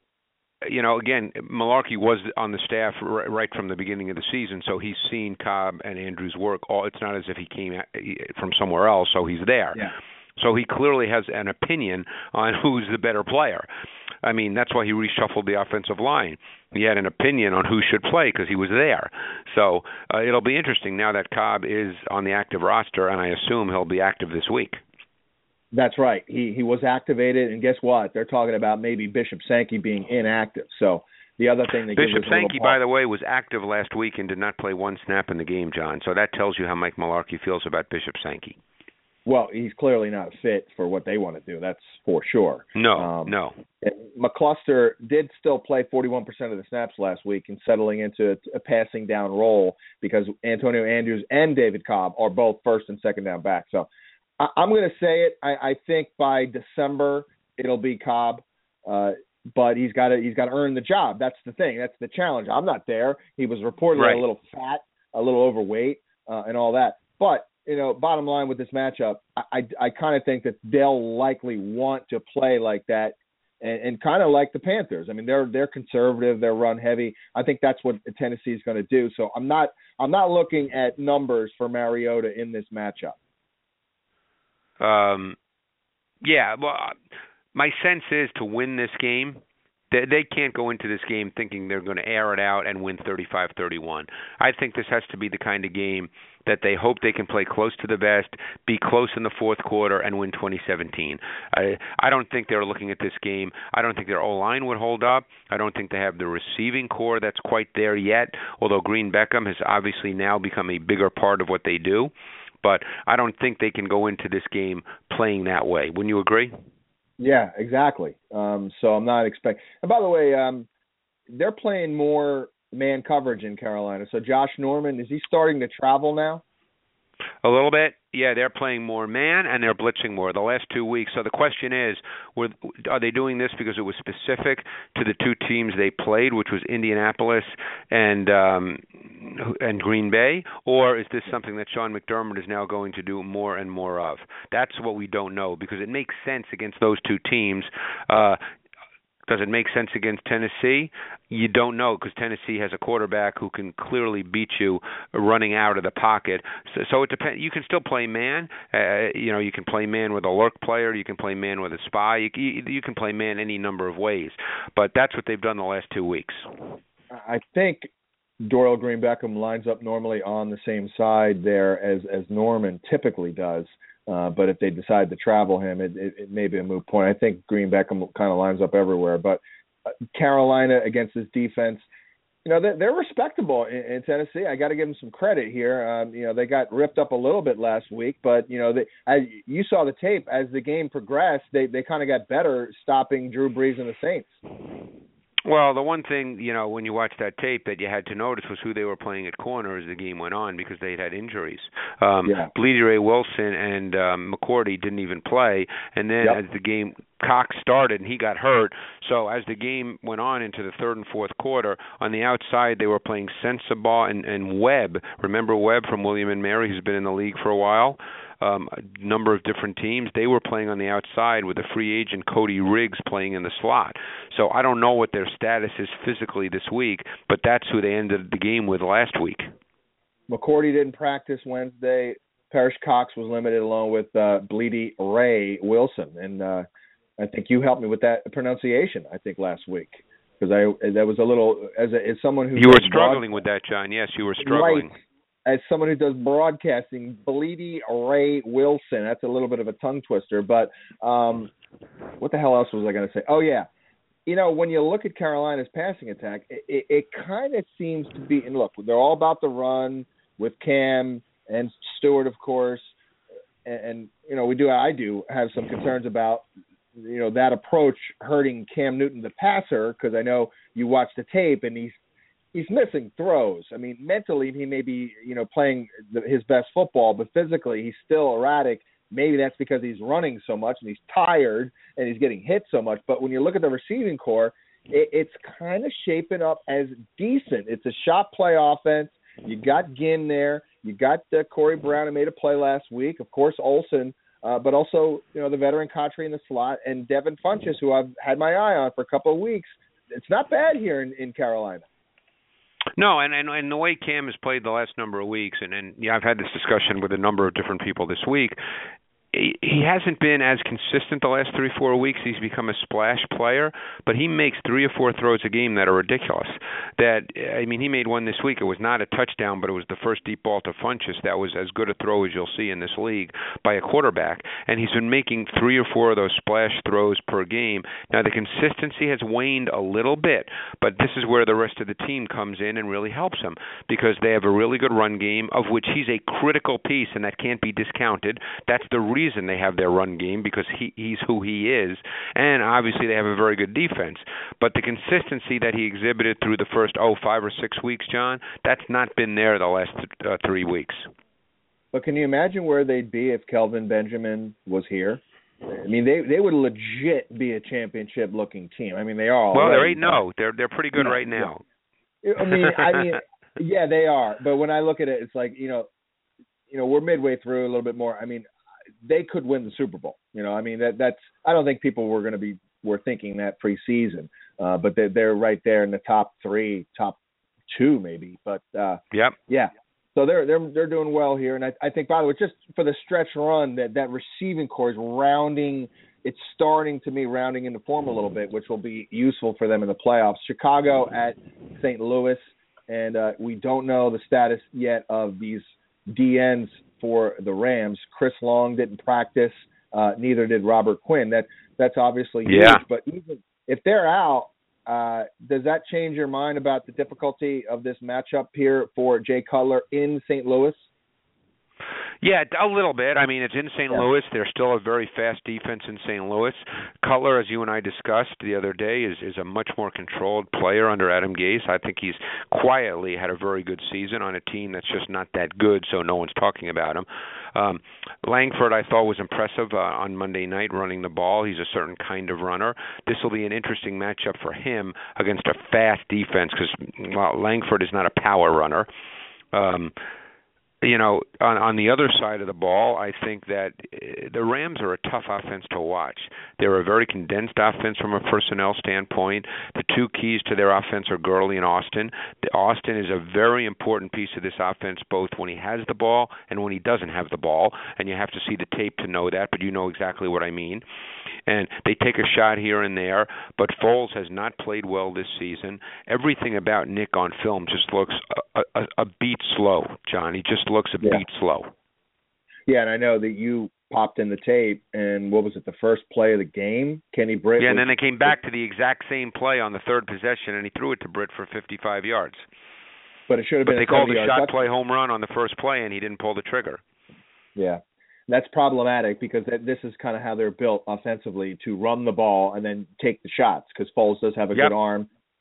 You know, again, Mularkey was on the staff r- right from the beginning of the season, so he's seen Cobb and Andrews' work. All it's not as if he came from somewhere else, so he's there. Yeah. So he clearly has an opinion on who's the better player. I mean, that's why he reshuffled the offensive line. He had an opinion on who should play because he was there. So uh, it'll be interesting now that Cobb is on the active roster, and I assume he'll be active this week. That's right. He he was activated, and guess what? They're talking about maybe Bishop Sankey being inactive. So the other thing that Bishop gives us Sankey, by the way, was active last week and did not play one snap in the game, John. So that tells you how Mike Mularkey feels about Bishop Sankey. Well, he's clearly not fit for what they want to do. That's for sure. No, um, no. McCluster did still play forty-one percent of the snaps last week and settling into a, a passing down role because Antonio Andrews and David Cobb are both first and second down back. So I, I'm going to say it. I, I think by December it'll be Cobb, uh, but he's got to he's got to earn the job. That's the thing. That's the challenge. I'm not there. He was reportedly right. a little fat, a little overweight, uh, and all that. But you know, bottom line with this matchup, I, I, I kind of think that they'll likely want to play like that and, and kind of like the Panthers. I mean, they're they're conservative, they're run heavy. I think that's what Tennessee is going to do. So I'm not I'm not looking at numbers for Mariota in this matchup. Um, yeah, well, my sense is to win this game, they, they can't go into this game thinking they're going to air it out and win thirty-five thirty-one. I think this has to be the kind of game that they hope they can play close to the vest, be close in the fourth quarter, and win twenty seventeen. I, I don't think they're looking at this game. I don't think their O-line would hold up. I don't think they have the receiving core that's quite there yet, although Green Beckham has obviously now become a bigger part of what they do. But I don't think they can go into this game playing that way. Wouldn't you agree? Yeah, exactly. Um, so I'm not expecting. And by the way, um, they're playing more man coverage in Carolina. So Josh Norman, is he starting to travel now? A little bit. Yeah, they're playing more man and they're blitzing more the last two weeks. So the question is, were, are they doing this because it was specific to the two teams they played, which was Indianapolis and um, and Green Bay, or is this something that Sean McDermott is now going to do more and more of? That's what we don't know because it makes sense against those two teams. Uh, Does it make sense against Tennessee? You don't know because Tennessee has a quarterback who can clearly beat you running out of the pocket. So, so it depends. You can still play man. Uh, you know, you can play man with a lurk player. You can play man with a spy. You, you, you can play man any number of ways. But that's what they've done the last two weeks. I think Dorial Green Beckham lines up normally on the same side there as, as Norman typically does. Uh, but if they decide to travel him, it, it, it may be a moot point. I think Green Beckham kind of lines up everywhere. But uh, Carolina against this defense, you know, they're, they're respectable in, in Tennessee. I got to give them some credit here. Um, you know, they got ripped up a little bit last week, but, you know, they, as you saw the tape, as the game progressed, they, they kind of got better stopping Drew Brees and the Saints. Well, the one thing, you know, when you watch that tape that you had to notice was who they were playing at corner as the game went on because they had had injuries. Um, yeah. Bleedy Ray Wilson and um, McCourty didn't even play. And then yep. as the game, Cox started and he got hurt. So as the game went on into the third and fourth quarter, on the outside they were playing Sensabaugh and, and Webb. Remember Webb from William and Mary, who's been in the league for a while? Um, a number of different teams. They were playing on the outside with a free agent, Cody Riggs, playing in the slot. So I don't know what their status is physically this week, but that's who they ended the game with last week. McCourty didn't practice Wednesday. Parrish Cox was limited along with uh, Bleedy Ray Wilson. And uh, I think you helped me with that pronunciation, I think, last week. Because I that was a little, as, a, as someone who... You were struggling broad- with that, John. Yes, you were struggling. Right. As someone who does broadcasting, Bleedy Ray Wilson. That's a little bit of a tongue twister. But um, what the hell else was I going to say? Oh, yeah. You know, when you look at Carolina's passing attack, it, it, it kind of seems to be – and look, they're all about the run with Cam and Stewart, of course. And, and, you know, we do – I do have some concerns about, you know, that approach hurting Cam Newton, the passer, because I know you watch the tape and he's He's missing throws. I mean, mentally he may be, you know, playing the, his best football, but physically he's still erratic. Maybe that's because he's running so much and he's tired and he's getting hit so much. But when you look at the receiving core, it, it's kind of shaping up as decent. It's a shot play offense. You got Ginn there. You got uh, Corey Brown, who made a play last week. Of course, Olsen, uh, but also, you know, the veteran Contry in the slot and Devin Funchess, who I've had my eye on for a couple of weeks. It's not bad here in, in Carolina. No, and, and and the way Cam has played the last number of weeks, and, and yeah, I've had this discussion with a number of different people this week, he, he hasn't been as consistent the last three, four weeks. He's become a splash player, but he makes three or four throws a game that are ridiculous. That I mean, he made one this week. It was not a touchdown, but it was the first deep ball to Funchess. That was as good a throw as you'll see in this league by a quarterback, and he's been making three or four of those splash throws per game. Now, the consistency has waned a little bit, but this is where the rest of the team comes in and really helps him because they have a really good run game, of which he's a critical piece, and that can't be discounted. That's the reason reason they have their run game because he, he's who he is, and obviously they have a very good defense. But the consistency that he exhibited through the first, oh, five or six weeks, John, that's not been there the last uh, three weeks. But can you imagine where they'd be if Kelvin Benjamin was here? I mean, they they would legit be a championship-looking team. I mean, they are. Well, they're eight and oh. They're they're pretty good yeah, right now. Yeah. I mean, I mean, yeah, they are. But when I look at it, it's like you know, you know, we're midway through a little bit more. I mean, they could win the Super Bowl. You know, I mean that that's. I don't think people were going to be were thinking that preseason, uh, but they're they're right there in the top three, top two maybe. But uh, yep, yeah. So they're they're they're doing well here, and I, I think by the way, just for the stretch run, that that receiving core is rounding. It's starting to me rounding into form a little bit, which will be useful for them in the playoffs. Chicago at Saint Louis, and uh, we don't know the status yet of these D Ns for the Rams. Chris Long didn't practice, uh, neither did Robert Quinn. That that's obviously huge. Yeah. But even if they're out. Uh, does that change your mind about the difficulty of this matchup here for Jay Cutler in Saint Louis? Yeah, a little bit. I mean, it's in Saint Yeah. Louis. There's still a very fast defense in Saint Louis. Cutler, as you and I discussed the other day, is, is a much more controlled player under Adam Gase. I think he's quietly had a very good season on a team that's just not that good, so no one's talking about him. Um, Langford, I thought, was impressive uh, on Monday night running the ball. He's a certain kind of runner. This will be an interesting matchup for him against a fast defense because well, Langford is not a power runner. Um You know, on, on the other side of the ball, I think that the Rams are a tough offense to watch. They're a very condensed offense from a personnel standpoint. The two keys to their offense are Gurley and Austin. The Austin is a very important piece of this offense, both when he has the ball and when he doesn't have the ball. And you have to see the tape to know that, but you know exactly what I mean. And they take a shot here and there, but Foles has not played well this season. Everything about Nick on film just looks a, a, a beat slow, John. He just looks a yeah. beat slow. Yeah, and I know that you popped in the tape, and what was it, the first play of the game? Kenny Britt. Yeah, and was, then they came back to the exact same play on the third possession, and he threw it to Britt for fifty-five yards. But it should have but been they a called a shot touchdown. play home run on the first play, and he didn't pull the trigger. Yeah. That's problematic because this is kind of how they're built offensively, to run the ball and then take the shots, because Foles does have a yep. good arm.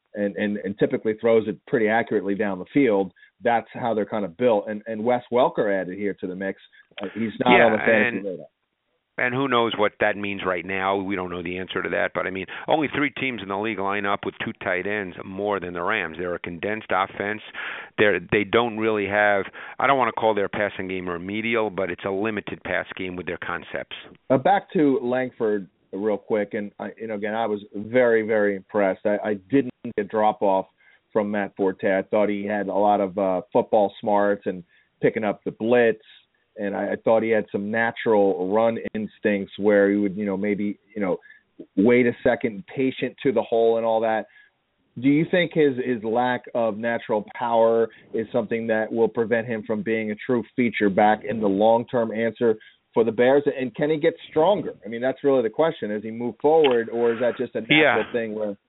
and, and, and typically throws it pretty accurately down the field. That's how they're kind of built. And, and Wes Welker added here to the mix. Uh, he's not yeah, on the fantasy and, radar. And who knows what that means right now. We don't know the answer to that. But, I mean, only three teams in the league line up with two tight ends more than the Rams. They're a condensed offense. They're, they don't really have – I don't want to call their passing game remedial, but it's a limited pass game with their concepts. Uh, back to Langford real quick. And, I, you know, again, I was very, very impressed. I, I didn't get drop-off from Matt Forte. I thought he had a lot of uh, football smarts and picking up the blitz. And I, I thought he had some natural run instincts where he would, you know, maybe, you know, wait a second, patient to the hole and all that. Do you think his, his lack of natural power is something that will prevent him from being a true feature back in the long-term answer for the Bears? And can he get stronger? I mean, that's really the question. As he move forward, or is that just a natural yeah. thing where –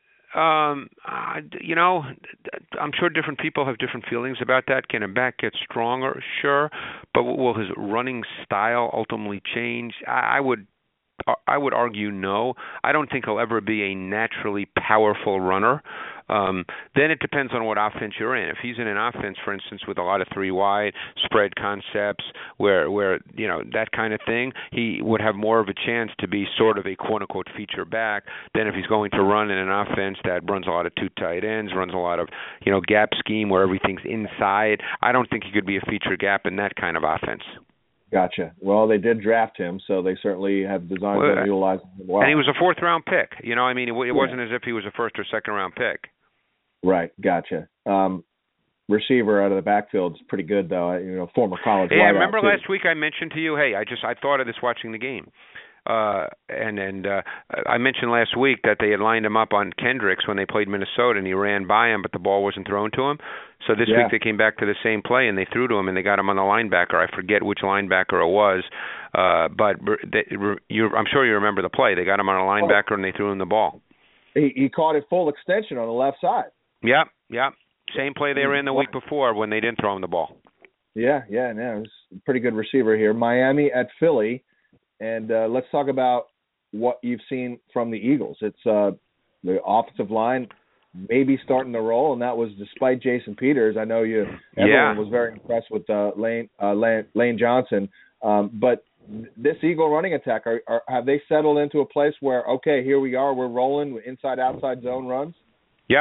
Um, uh, you know, I'm sure different people have different feelings about that. Can a back get stronger? Sure, but will his running style ultimately change? I, I would, I would argue no. I don't think he'll ever be a naturally powerful runner. Um, then it depends on what offense you're in. If he's in an offense, for instance, with a lot of three wide spread concepts, where where you know that kind of thing, he would have more of a chance to be sort of a quote unquote feature back than if he's going to run in an offense that runs a lot of two tight ends, runs a lot of you know gap scheme where everything's inside. I don't think he could be a feature gap in that kind of offense. Gotcha. Well, they did draft him, so they certainly have designed well, to utilize him well. And he was a fourth round pick. You know, I mean, it, it wasn't yeah. as if he was a first or second round pick. Right, gotcha. Um, receiver out of the backfield is pretty good, though. You know, former college. Yeah, remember last too. week I mentioned to you, hey, I just I thought of this watching the game, uh, and and uh, I mentioned last week that they had lined him up on Kendricks when they played Minnesota, and he ran by him, but the ball wasn't thrown to him. So this yeah. week they came back to the same play, and they threw to him, and they got him on the linebacker. I forget which linebacker it was, uh, but they, you, I'm sure you remember the play. They got him on a linebacker, and they threw him the ball. He, he caught it full extension on the left side. Yep, yep. Same play they ran the week before when they didn't throw him the ball. Yeah, yeah, no, it was a pretty good receiver here. Miami at Philly, and uh, let's talk about what you've seen from the Eagles. It's uh, the offensive line maybe starting to roll, and that was despite Jason Peters. I know you everyone yeah. was very impressed with uh, Lane, uh, Lane Lane Johnson, um, but this Eagle running attack, are, are, have they settled into a place where, okay, here we are, we're rolling inside-outside zone runs? Yep.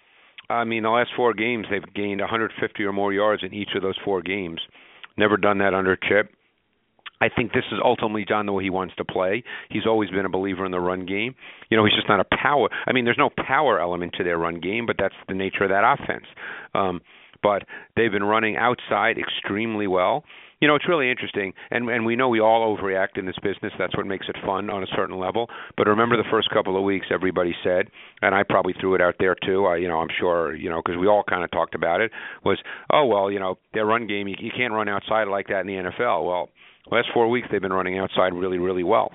I mean, the last four games, they've gained one hundred fifty or more yards in each of those four games. Never done that under Chip. I think this is ultimately John the way he wants to play. He's always been a believer in the run game. You know, he's just not a power. I mean, there's no power element to their run game, but that's the nature of that offense. Um, but they've been running outside extremely well. You know, it's really interesting, and and we know we all overreact in this business. That's what makes it fun on a certain level. But remember the first couple of weeks, everybody said, and I probably threw it out there too, I, you know, I'm sure, you know, because we all kind of talked about it, was, oh, well, you know, their run game, you, you can't run outside like that in the N F L. Well, last four weeks they've been running outside really, really well.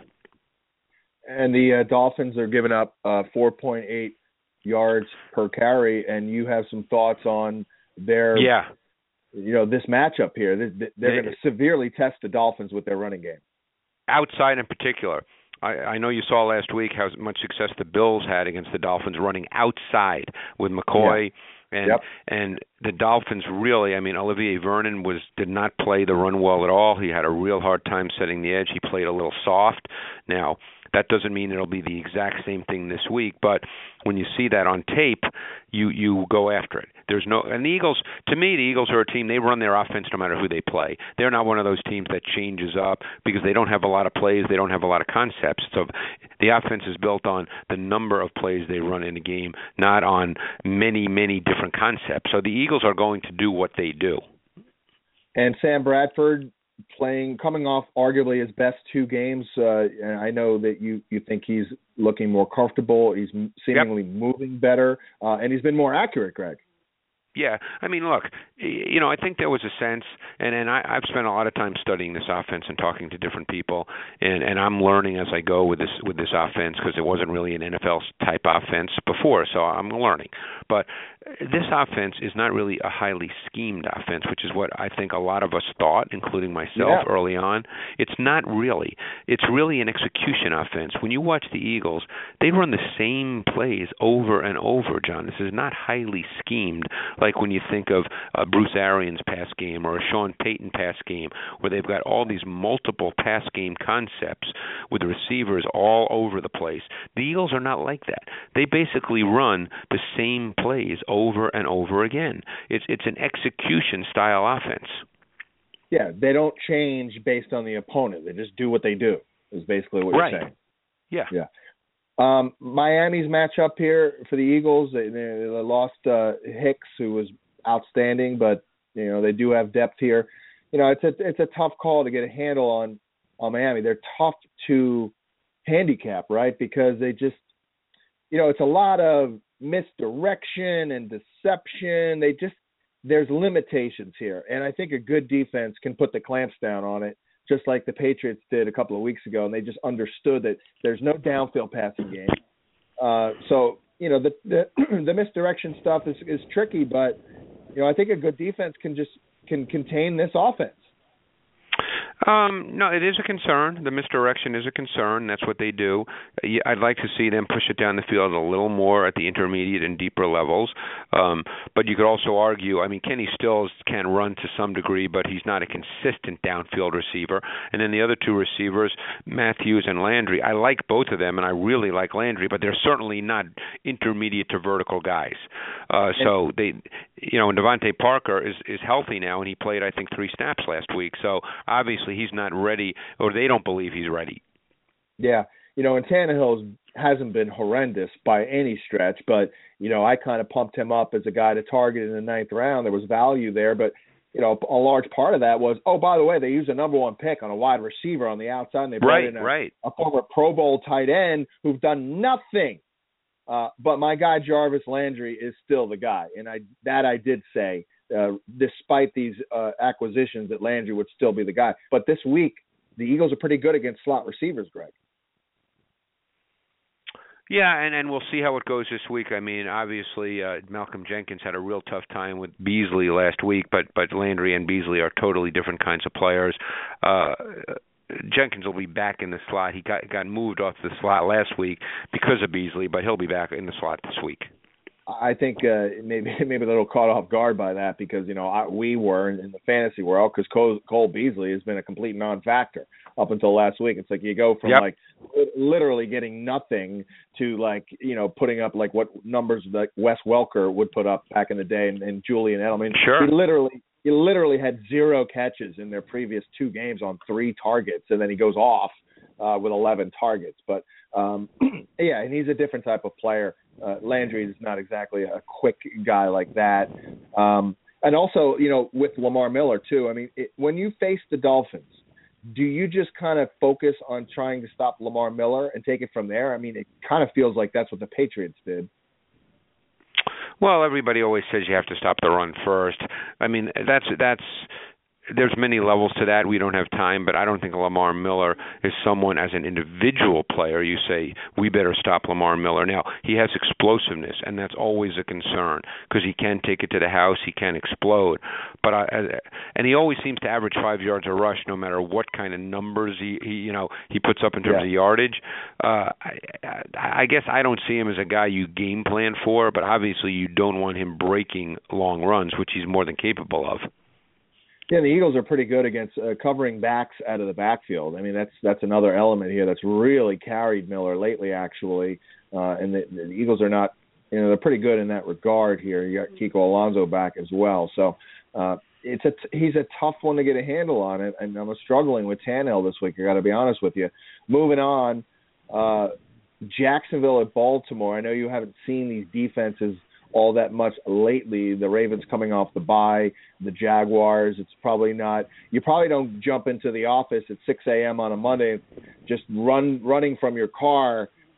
And the uh, Dolphins are giving up uh, four point eight yards per carry, and you have some thoughts on their yeah. – you know, this matchup here. They're, they're going to severely test the Dolphins with their running game. Outside in particular. I, I know you saw last week how much success the Bills had against the Dolphins running outside with McCoy. Yeah. And yep. and the Dolphins really, I mean, Olivier Vernon was did not play the run well at all. He had a real hard time setting the edge. He played a little soft. Now, that doesn't mean it'll be the exact same thing this week, but when you see that on tape, you you go after it. There's no and the Eagles, to me, the Eagles are a team, they run their offense no matter who they play. They're not one of those teams that changes up because they don't have a lot of plays, they don't have a lot of concepts. So the offense is built on the number of plays they run in a game, not on many, many different concepts. So the Eagles are going to do what they do. And Sam Bradford playing, coming off arguably his best two games. Uh, and I know that you, you think he's looking more comfortable. He's seemingly yep. moving better, uh, and he's been more accurate, Greg. Yeah, I mean, look, you know, I think there was a sense, and, and I, I've spent a lot of time studying this offense and talking to different people, and, and I'm learning as I go with this with this offense because it wasn't really an N F L type offense before, so I'm learning. But this offense is not really a highly schemed offense, which is what I think a lot of us thought, including myself yeah. early on. It's not really. It's really an execution offense. When you watch the Eagles, they run the same plays over and over, John. This is not highly schemed like when you think of uh, Bruce Arians' pass game or a Sean Payton pass game, where they've got all these multiple pass game concepts with the receivers all over the place. The Eagles are not like that. They basically run the same plays over and over again. It's it's an execution style offense. Yeah, they don't change based on the opponent. They just do what they do. Is basically what right. you're saying. Yeah. Yeah. Um, Miami's matchup here for the Eagles, they, they lost uh, Hicks, who was outstanding, but you know they do have depth here. You know, it's a it's a tough call to get a handle on on Miami. They're tough to handicap, right? Because they just, you know, it's a lot of misdirection and deception. They just there's limitations here, and I think a good defense can put the clamps down on it, just like the Patriots did a couple of weeks ago, and they just understood that there's no downfield passing game. Uh, so, you know, the, the the misdirection stuff is, is tricky, but, you know, I think a good defense can just can contain this offense. Um, no, it is a concern. The misdirection is a concern. That's what they do. I'd like to see them push it down the field a little more at the intermediate and deeper levels. Um, but you could also argue, I mean, Kenny Stills can run to some degree, but he's not a consistent downfield receiver. And then the other two receivers, Matthews and Landry, I like both of them, and I really like Landry, but they're certainly not intermediate to vertical guys. Uh, so they, you know, and Devontae Parker is, is healthy now, and he played, I think, three snaps last week. So obviously he's not ready, or they don't believe he's ready. Yeah, you know, and Tannehill hasn't been horrendous by any stretch, but, you know, I kind of pumped him up as a guy to target in the ninth round. There was value there, but, you know, a large part of that was, oh, by the way, they used a number one pick on a wide receiver on the outside, and they brought right, in a, right. a former Pro Bowl tight end who've done nothing. Uh, but my guy Jarvis Landry is still the guy, and I that I did say, uh, despite these uh, acquisitions, that Landry would still be the guy. But this week, the Eagles are pretty good against slot receivers, Greg. Yeah, and, and we'll see how it goes this week. I mean, obviously, uh, Malcolm Jenkins had a real tough time with Beasley last week, but, but Landry and Beasley are totally different kinds of players. Uh, Jenkins will be back in the slot. He got got moved off the slot last week because of Beasley, but he'll be back in the slot this week. I think uh, maybe maybe a little caught off guard by that because, you know, I, we were in the fantasy world because Cole, Cole Beasley has been a complete non-factor up until last week. It's like you go from, yep. like, literally getting nothing to, like, you know, putting up, like, what numbers like Wes Welker would put up back in the day and, and Julian Edelman. Sure. He literally – He literally had zero catches in their previous two games on three targets, and then he goes off uh, with eleven targets. But, um, yeah, and he's a different type of player. Uh, Landry is not exactly a quick guy like that. Um, and also, you know, with Lamar Miller, too, I mean, it, when you face the Dolphins, do you just kind of focus on trying to stop Lamar Miller and take it from there? I mean, it kind of feels like that's what the Patriots did. Well, everybody always says you have to stop the run first. I mean, that's that's there's many levels to that. We don't have time, but I don't think Lamar Miller is someone as an individual player you say, we better stop Lamar Miller. Now, he has explosiveness, and that's always a concern because he can take it to the house, he can explode. But I, and he always seems to average five yards a rush no matter what kind of numbers he, he you know, he puts up in terms yeah. of yardage. Uh, I, I guess I don't see him as a guy you game plan for, but obviously you don't want him breaking long runs, which he's more than capable of. Yeah, the Eagles are pretty good against uh, covering backs out of the backfield. I mean, that's that's another element here that's really carried Miller lately, actually. Uh, and the, the Eagles are not, you know, they're pretty good in that regard here. You got Kiko Alonso back as well. So uh, it's a he's a tough one to get a handle on it, and I'm struggling with Tannehill this week. I got to be honest with you. Moving on, uh, Jacksonville at Baltimore. I know you haven't seen these defenses all that much lately. The Ravens coming off the bye, the Jaguars. It's probably not. You probably don't jump into the office at six a.m. on a Monday, just run running from your car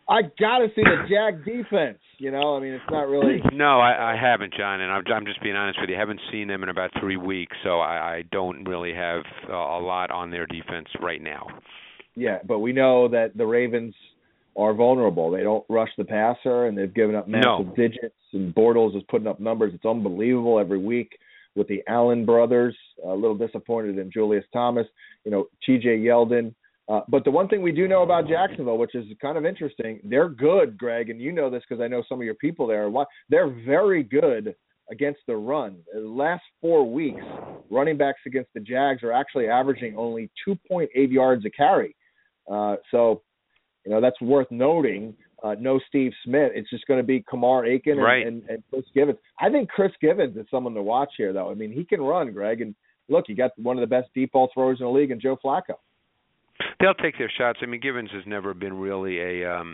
I got to see the Jag defense. You know, I mean, it's not really. No, I, I haven't, John, and I'm, I'm just being honest with you. I haven't seen them in about three weeks, so I, I don't really have uh, a lot on their defense right now. Yeah, but we know that the Ravens are vulnerable. They don't rush the passer, and they've given up massive no. digits, and Bortles is putting up numbers. It's unbelievable every week with the Allen brothers. A little disappointed in Julius Thomas, you know, T J Yeldon. Uh, but the one thing we do know about Jacksonville, which is kind of interesting, they're good, Greg, and you know this because I know some of your people there. They're very good against the run. The last four weeks, running backs against the Jags are actually averaging only two point eight yards a carry. Uh, so, you know, that's worth noting. Uh, no Steve Smith. It's just going to be Kamar Aiken and, right. and, and Chris Givens. I think Chris Givens is someone to watch here, though. I mean, he can run, Greg. And, look, you got one of the best deep ball throwers in the league in Joe Flacco. They'll take their shots. I mean, Givens has never been really a um,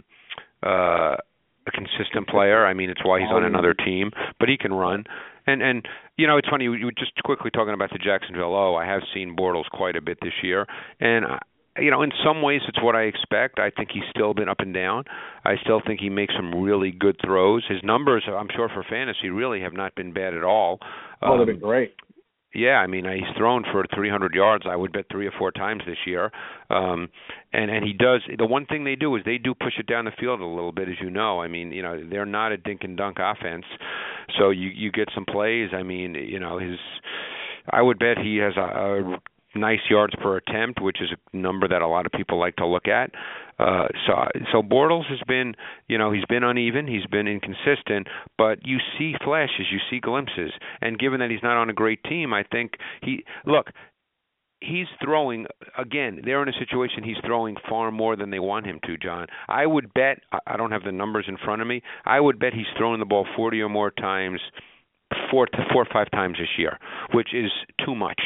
uh, a consistent player. I mean, it's why he's on another team, but he can run. And, and you know, it's funny, you were just quickly talking about the Jacksonville O. I have seen Bortles quite a bit this year. And, I, you know, in some ways it's what I expect. I think he's still been up and down. I still think he makes some really good throws. His numbers, I'm sure for fantasy, really have not been bad at all. Oh, um, they've been great. Yeah, I mean, he's thrown for three hundred yards, I would bet three or four times this year. Um, and, and he does, the one thing they do is they do push it down the field a little bit, as you know. I mean, you know, they're not a dink and dunk offense. So you, you get some plays. I mean, you know, his, I would bet he has a, a nice yards per attempt, which is a number that a lot of people like to look at. Uh, so, so Bortles has been, you know, he's been uneven, he's been inconsistent, but you see flashes, you see glimpses, and given that he's not on a great team, I think he look. He's throwing, again, they're in a situation he's throwing far more than they want him to, John. I would bet, I don't have the numbers in front of me, I would bet he's throwing the ball forty or more times, four to four or five times this year, which is too much.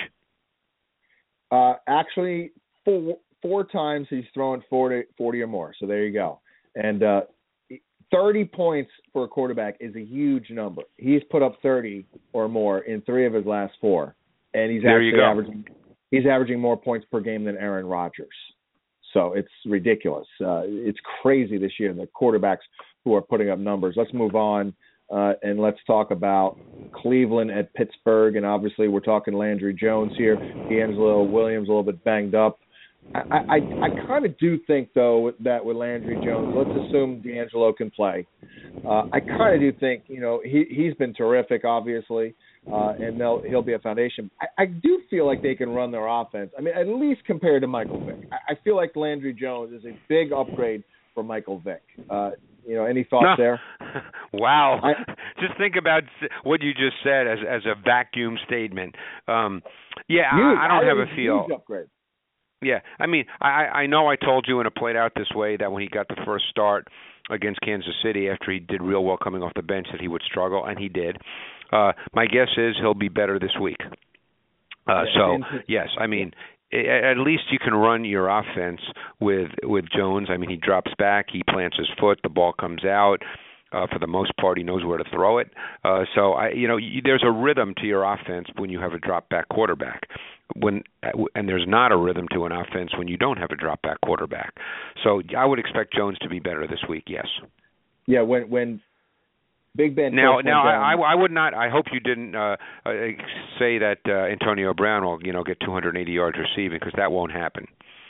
Uh, actually, four, four times he's thrown forty, forty or more, so there you go. And uh, thirty points for a quarterback is a huge number. He's put up thirty or more in three of his last four, and he's there actually averaging he's averaging more points per game than Aaron Rodgers. So it's ridiculous. Uh, it's crazy this year, the quarterbacks who are putting up numbers. Let's move on, uh, and let's talk about Cleveland at Pittsburgh. And obviously we're talking Landry Jones here. D'Angelo Williams a little bit banged up. I, I, I kind of do think, though, that with Landry Jones, let's assume D'Angelo can play. Uh, I kind of do think, you know, he, he's been terrific, obviously, uh, and they'll, he'll be a foundation. I, I do feel like they can run their offense. I mean, at least compared to Michael Vick. I, I feel like Landry Jones is a big upgrade for Michael Vick. Uh, you know, any thoughts no. there? Wow. I, just think about what you just said as as a vacuum statement. Um, yeah, huge, I, I don't I have a feel. Huge upgrade. Yeah, I mean, I, I know I told you, and it played out this way, that when he got the first start against Kansas City after he did real well coming off the bench, that he would struggle, and he did. Uh, my guess is he'll be better this week. Uh, so, yes, I mean, at least you can run your offense with with Jones. I mean, he drops back, he plants his foot, the ball comes out. Uh, for the most part, he knows where to throw it. Uh, so, I, you know, you, there's a rhythm to your offense when you have a drop-back quarterback. When and there's not a rhythm to an offense when you don't have a drop-back quarterback. So, I would expect Jones to be better this week. Yes. Yeah. When when Big Ben. Now, now, I, I would not. I hope you didn't uh, uh, say that uh, Antonio Brown will, you know, get two hundred eighty yards receiving, because that won't happen.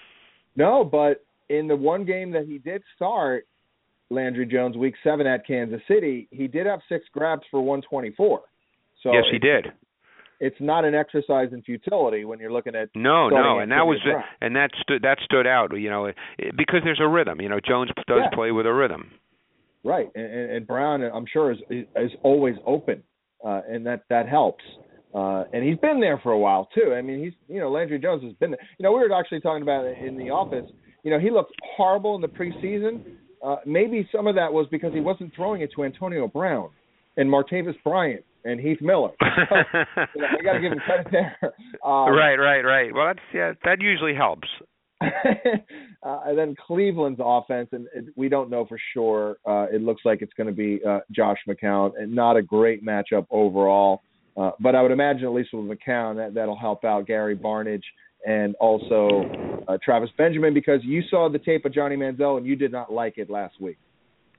No, but in the one game that he did start, Landry Jones, week seven at Kansas City, he did have six grabs for one twenty-four. So yes, he did. It's not an exercise in futility when you're looking at no, no, and that was Brown. and that stood that stood out, you know, because there's a rhythm. You know, Jones does yeah. play with a rhythm. Right, and, and Brown, I'm sure, is is always open, uh, and that that helps. Uh, and he's been there for a while too. I mean, he's you know Landry Jones has been there. You know, we were actually talking about it in the office. You know, he looked horrible in the preseason. Uh, maybe some of that was because he wasn't throwing it to Antonio Brown and Martavis Bryant and Heath Miller. So, you know, I got to give him credit there. Um, right, right, right. Well, that's yeah, that usually helps. uh, and then Cleveland's offense, and it, we don't know for sure. Uh, it looks like it's going to be uh, Josh McCown, and not a great matchup overall. Uh, but I would imagine at least with McCown, that, that'll help out Gary Barnidge and also uh, Travis Benjamin, because you saw the tape of Johnny Manziel and you did not like it last week.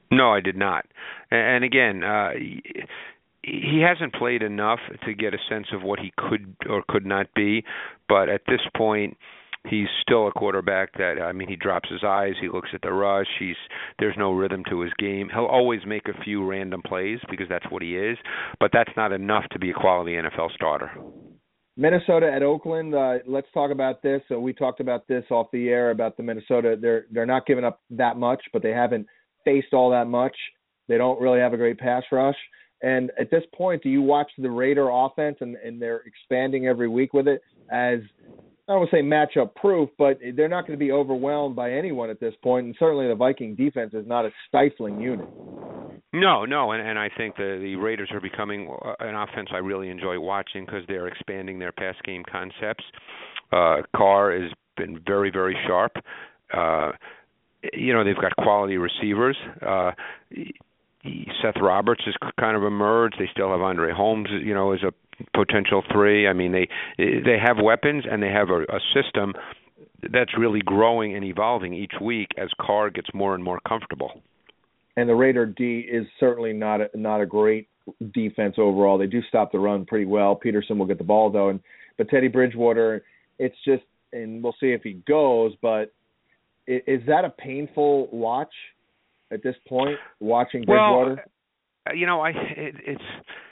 No, I did not. And again, uh, he hasn't played enough to get a sense of what he could or could not be. But at this point, he's still a quarterback that, I mean, he drops his eyes, he looks at the rush, he's there's no rhythm to his game. He'll always make a few random plays because that's what he is, but that's not enough to be a quality N F L starter. Minnesota at Oakland. Uh, let's talk about this. So we talked about this off the air about the Minnesota. They're they're not giving up that much, but they haven't faced all that much. They don't really have a great pass rush. And at this point, do you watch the Raider offense, and, and they're expanding every week with it, as, I don't want to say matchup proof, but they're not going to be overwhelmed by anyone at this point, and certainly the Viking defense is not a stifling unit. No, no, and, and I think the, the Raiders are becoming an offense I really enjoy watching because they're expanding their pass game concepts. Uh, Carr has been very, very sharp. Uh, you know, they've got quality receivers. Uh, Seth Roberts has kind of emerged. They still have Andre Holmes, you know, as a potential three. I mean, they they have weapons and they have a, a system that's really growing and evolving each week as Carr gets more and more comfortable. And the Raider D is certainly not a, not a great defense overall. They do stop the run pretty well. Peterson will get the ball though, and but Teddy Bridgewater, it's just, and we'll see if he goes. But is that a painful watch at this point, watching Bridgewater? Well, you know, I it, it's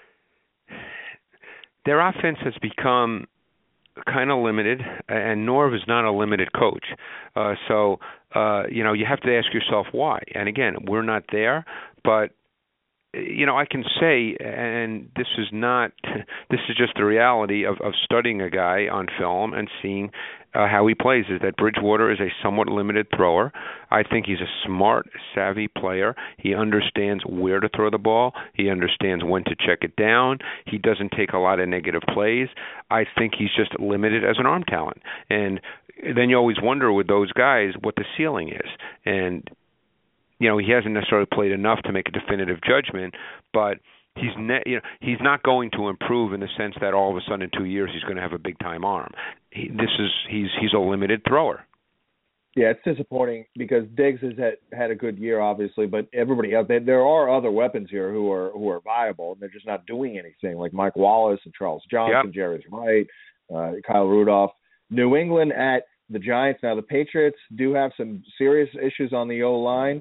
their offense has become kind of limited, and Norv is not a limited coach. Uh, so, uh, you know, you have to ask yourself why. And again, we're not there, but you know, I can say, and this is not, this is just the reality of, of studying a guy on film and seeing uh, how he plays, is that Bridgewater is a somewhat limited thrower. I think he's a smart, savvy player. He understands where to throw the ball. He understands when to check it down. He doesn't take a lot of negative plays. I think he's just limited as an arm talent. And then you always wonder with those guys what the ceiling is. And you know, he hasn't necessarily played enough to make a definitive judgment, but he's ne- you know, he's not going to improve in the sense that all of a sudden in two years he's going to have a big time arm. He, this is he's he's a limited thrower. Yeah, it's disappointing because Diggs has had, had a good year, obviously, but everybody else, they, there are other weapons here who are who are viable, and they're just not doing anything, like Mike Wallace and Charles Johnson, yep. Jerry Wright, uh, Kyle Rudolph. New England at the Giants. Now, the Patriots do have some serious issues on the O-line.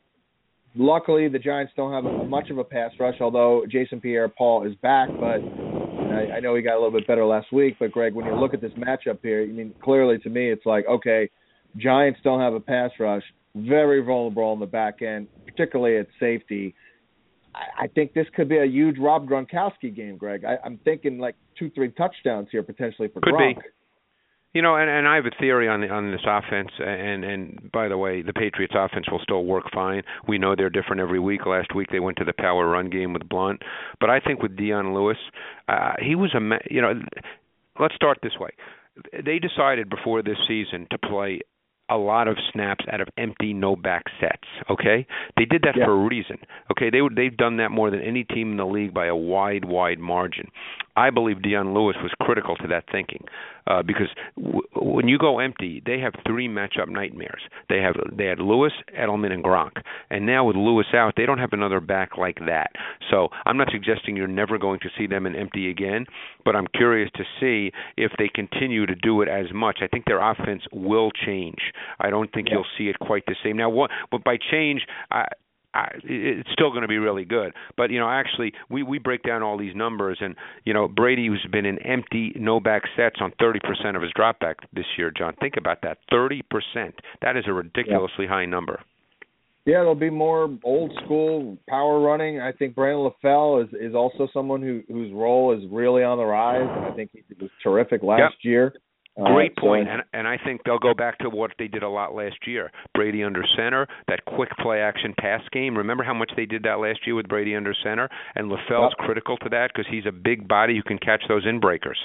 Luckily, the Giants don't have a, much of a pass rush, although Jason Pierre-Paul is back. But I, I know he got a little bit better last week. But, Greg, when you look at this matchup here, I mean, clearly to me it's like, okay, Giants don't have a pass rush, very vulnerable on the back end, particularly at safety. I, I think this could be a huge Rob Gronkowski game, Greg. I, I'm thinking like two, three touchdowns here potentially for could Gronk. Be. You know, and, and I have a theory on the, on this offense, and, and by the way, the Patriots offense will still work fine. We know they're different every week. Last week they went to the power run game with Blunt. But I think with Dion Lewis, uh, he was a, you know, let's start this way. They decided before this season to play a lot of snaps out of empty no-back sets, okay? They did that yeah. for a reason, okay? They, they've done that more than any team in the league by a wide, wide margin. I believe Dion Lewis was critical to that thinking uh, because w- when you go empty, they have three matchup nightmares. They have they had Lewis, Edelman, and Gronk. And now with Lewis out, they don't have another back like that. So I'm not suggesting you're never going to see them in empty again, but I'm curious to see if they continue to do it as much. I think their offense will change. I don't think yeah. you'll see it quite the same. Now, what, but by change, I, I, it's still going to be really good. But, you know, actually, we, we break down all these numbers, and, you know, Brady has been in empty no-back sets on thirty percent of his dropback this year, John. Think about that, thirty percent. That is a ridiculously yeah. high number. Yeah, there'll be more old-school power running. I think Brandon LaFell is, is also someone who whose role is really on the rise. I think he was terrific last yep. year. Great uh, point, so, and, and I think they'll go back to what they did a lot last year. Brady under center, that quick play-action pass game. Remember how much they did that last year with Brady under center? And LaFell's yep. critical to that because he's a big body who can catch those in-breakers.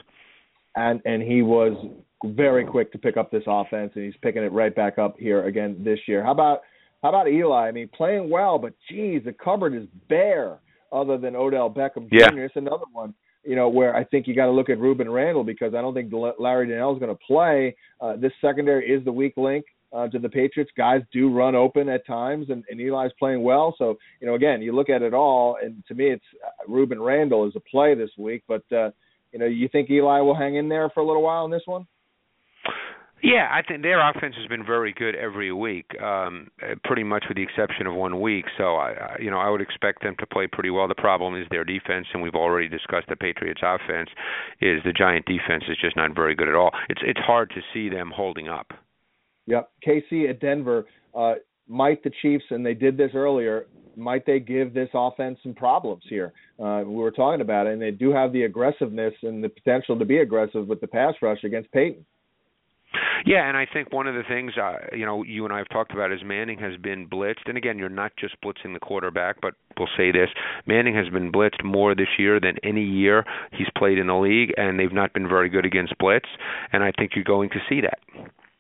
And and he was very quick to pick up this offense, and he's picking it right back up here again this year. How about how about Eli? I mean, playing well, but, geez, the cupboard is bare other than Odell Beckham yeah. Junior It's another one. You know, where I think you got to look at Ruben Randle because I don't think Larry Donnell is going to play. Uh, this secondary is the weak link. uh, to the Patriots. Guys do run open at times, and, and Eli's playing well. So, you know, again, you look at it all, and to me, it's uh, Ruben Randall is a play this week. But, uh, you know, you think Eli will hang in there for a little while in this one? Yeah, I think their offense has been very good every week, um, pretty much with the exception of one week. So, I, you know, I would expect them to play pretty well. The problem is their defense, and we've already discussed the Patriots' offense. Is the Giant defense is just not very good at all. It's it's hard to see them holding up. Yep, K C at Denver. Uh, might the Chiefs, and they did this earlier, might they give this offense some problems here? Uh, we were talking about it, and they do have the aggressiveness and the potential to be aggressive with the pass rush against Peyton. Yeah, and I think one of the things, uh, you know, you and I have talked about is Manning has been blitzed. And, again, you're not just blitzing the quarterback, but we'll say this. Manning has been blitzed more this year than any year he's played in the league, and they've not been very good against blitz. And I think you're going to see that.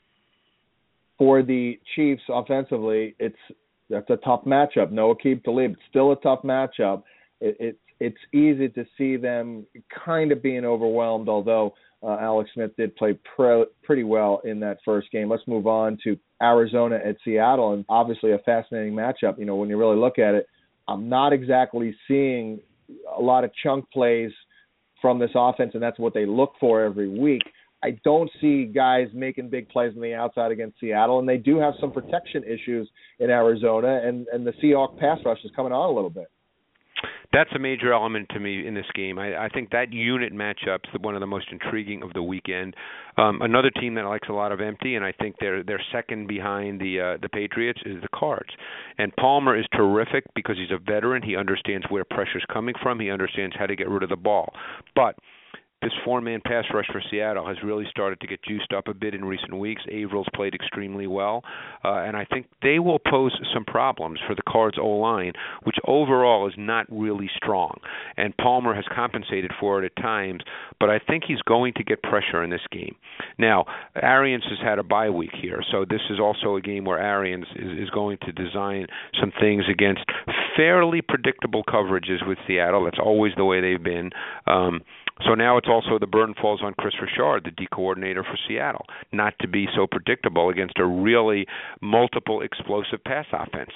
For the Chiefs offensively, it's that's a tough matchup. No Aqib Talib. It's still a tough matchup. It, it, it's easy to see them kind of being overwhelmed, although – Uh, Alex Smith did play pre- pretty well in that first game. Let's move on to Arizona at Seattle, and obviously a fascinating matchup. You know, when you really look at it, I'm not exactly seeing a lot of chunk plays from this offense, and that's what they look for every week. I don't see guys making big plays on the outside against Seattle, and they do have some protection issues in Arizona, and, and the Seahawks pass rush is coming on a little bit. That's a major element to me in this game. I, I think that unit matchup is one of the most intriguing of the weekend. Um, another team that likes a lot of empty, and I think they're they're second behind the uh, the Patriots, is the Cards. And Palmer is terrific because he's a veteran. He understands where pressure's coming from. He understands how to get rid of the ball. But this four-man pass rush for Seattle has really started to get juiced up a bit in recent weeks. Avrill's played extremely well, uh, and I think they will pose some problems for the Cards' O-line, which overall is not really strong. And Palmer has compensated for it at times, but I think he's going to get pressure in this game. Now, Arians has had a bye week here, so this is also a game where Arians is, is going to design some things against fairly predictable coverages with Seattle. That's always the way they've been. Um, So now it's also the burden falls on Chris Richard, the D coordinator for Seattle, not to be so predictable against a really multiple explosive pass offense.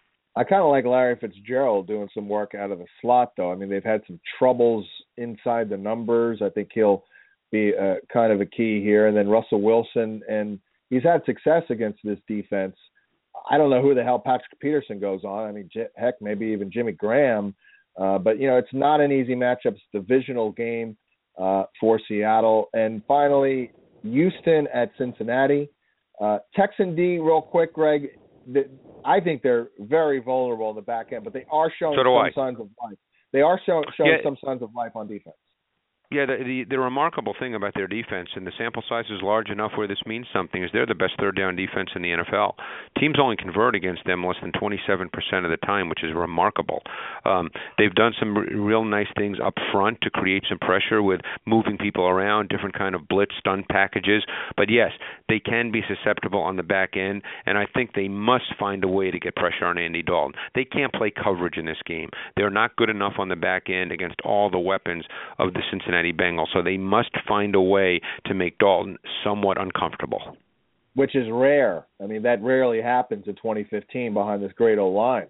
I kind of like Larry Fitzgerald doing some work out of the slot, though. I mean, they've had some troubles inside the numbers. I think he'll be uh, kind of a key here. And then Russell Wilson, and he's had success against this defense. I don't know who the hell Patrick Peterson goes on. I mean, heck, maybe even Jimmy Graham. Uh, but, you know, it's not an easy matchup. It's a divisional game uh, for Seattle. And finally, Houston at Cincinnati. Uh, Texan D, real quick, Greg, the, I think they're very vulnerable in the back end, but they are showing so some I. signs of life. They are show, showing yeah. some signs of life on defense. Yeah, the, the the remarkable thing about their defense, and the sample size is large enough where this means something, is they're the best third down defense in the N F L. Teams only convert against them less than twenty-seven percent of the time, which is remarkable. Um, they've done some r- real nice things up front to create some pressure with moving people around, different kind of blitz stunt packages. But yes, they can be susceptible on the back end, and I think they must find a way to get pressure on Andy Dalton. They can't play coverage in this game. They're not good enough on the back end against all the weapons of the Cincinnati Bengals, so they must find a way to make Dalton somewhat uncomfortable. Which is rare. I mean, that rarely happens in twenty fifteen behind this great O-line.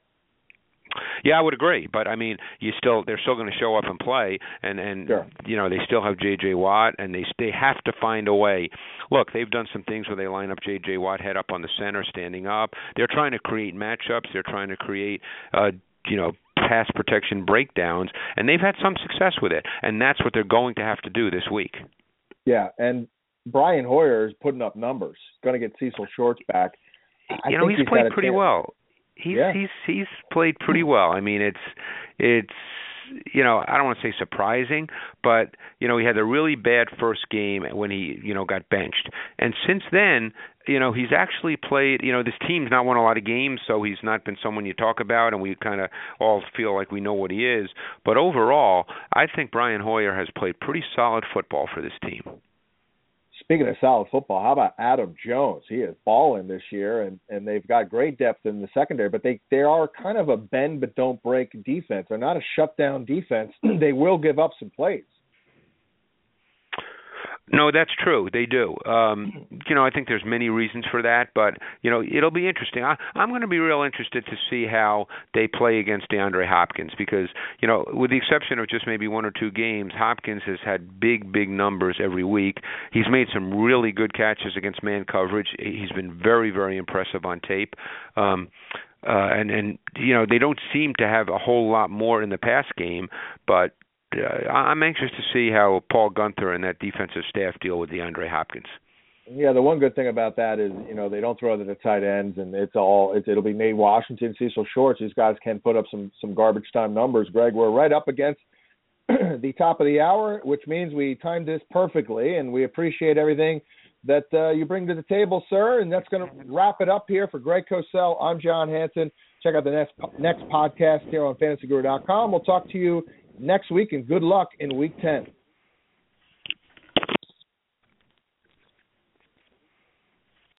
Yeah, I would agree, but I mean, you still they're still going to show up and play, and and sure. you know they still have J J. Watt, and they they have to find a way. Look, they've done some things where they line up J J. Watt head up on the center, standing up. They're trying to create matchups. They're trying to create, uh, you know. pass protection breakdowns, and they've had some success with it, and that's what they're going to have to do this week. Yeah, and Brian Hoyer is putting up numbers. Going to get Cecil Shorts back. I you know, think he's, he's played pretty chance. well. He's yeah. he's he's played pretty well. I mean, it's it's you know, I don't want to say surprising, but you know, he had a really bad first game when he, you know, got benched. And since then, you know, he's actually played, you know, this team's not won a lot of games, so he's not been someone you talk about, and we kind of all feel like we know what he is. But overall, I think Brian Hoyer has played pretty solid football for this team. Speaking of solid football, how about Adam Jones? He is balling this year, and, and they've got great depth in the secondary, but they, they are kind of a bend but don't break defense. They're not a shutdown defense. They will give up some plays. No, that's true. They do. Um, you know, I think there's many reasons for that, but, you know, it'll be interesting. I, I'm going to be real interested to see how they play against DeAndre Hopkins because, you know, with the exception of just maybe one or two games, Hopkins has had big, big numbers every week. He's made some really good catches against man coverage. He's been very, very impressive on tape. Um, uh, and, and, you know, they don't seem to have a whole lot more in the pass game, but Uh, I'm anxious to see how Paul Guenther and that defensive staff deal with DeAndre Hopkins. Yeah, the one good thing about that is, you know, they don't throw to the tight ends, and it's all it's, it'll be Nate Washington, Cecil Shorts. These guys can put up some some garbage time numbers. Greg, we're right up against the top of the hour, which means we timed this perfectly, and we appreciate everything that uh, you bring to the table, sir. And that's going to wrap it up here for Greg Cosell. I'm John Hanson. Check out the next next podcast here on fantasy guru dot com. We'll talk to you next week, and good luck in Week ten.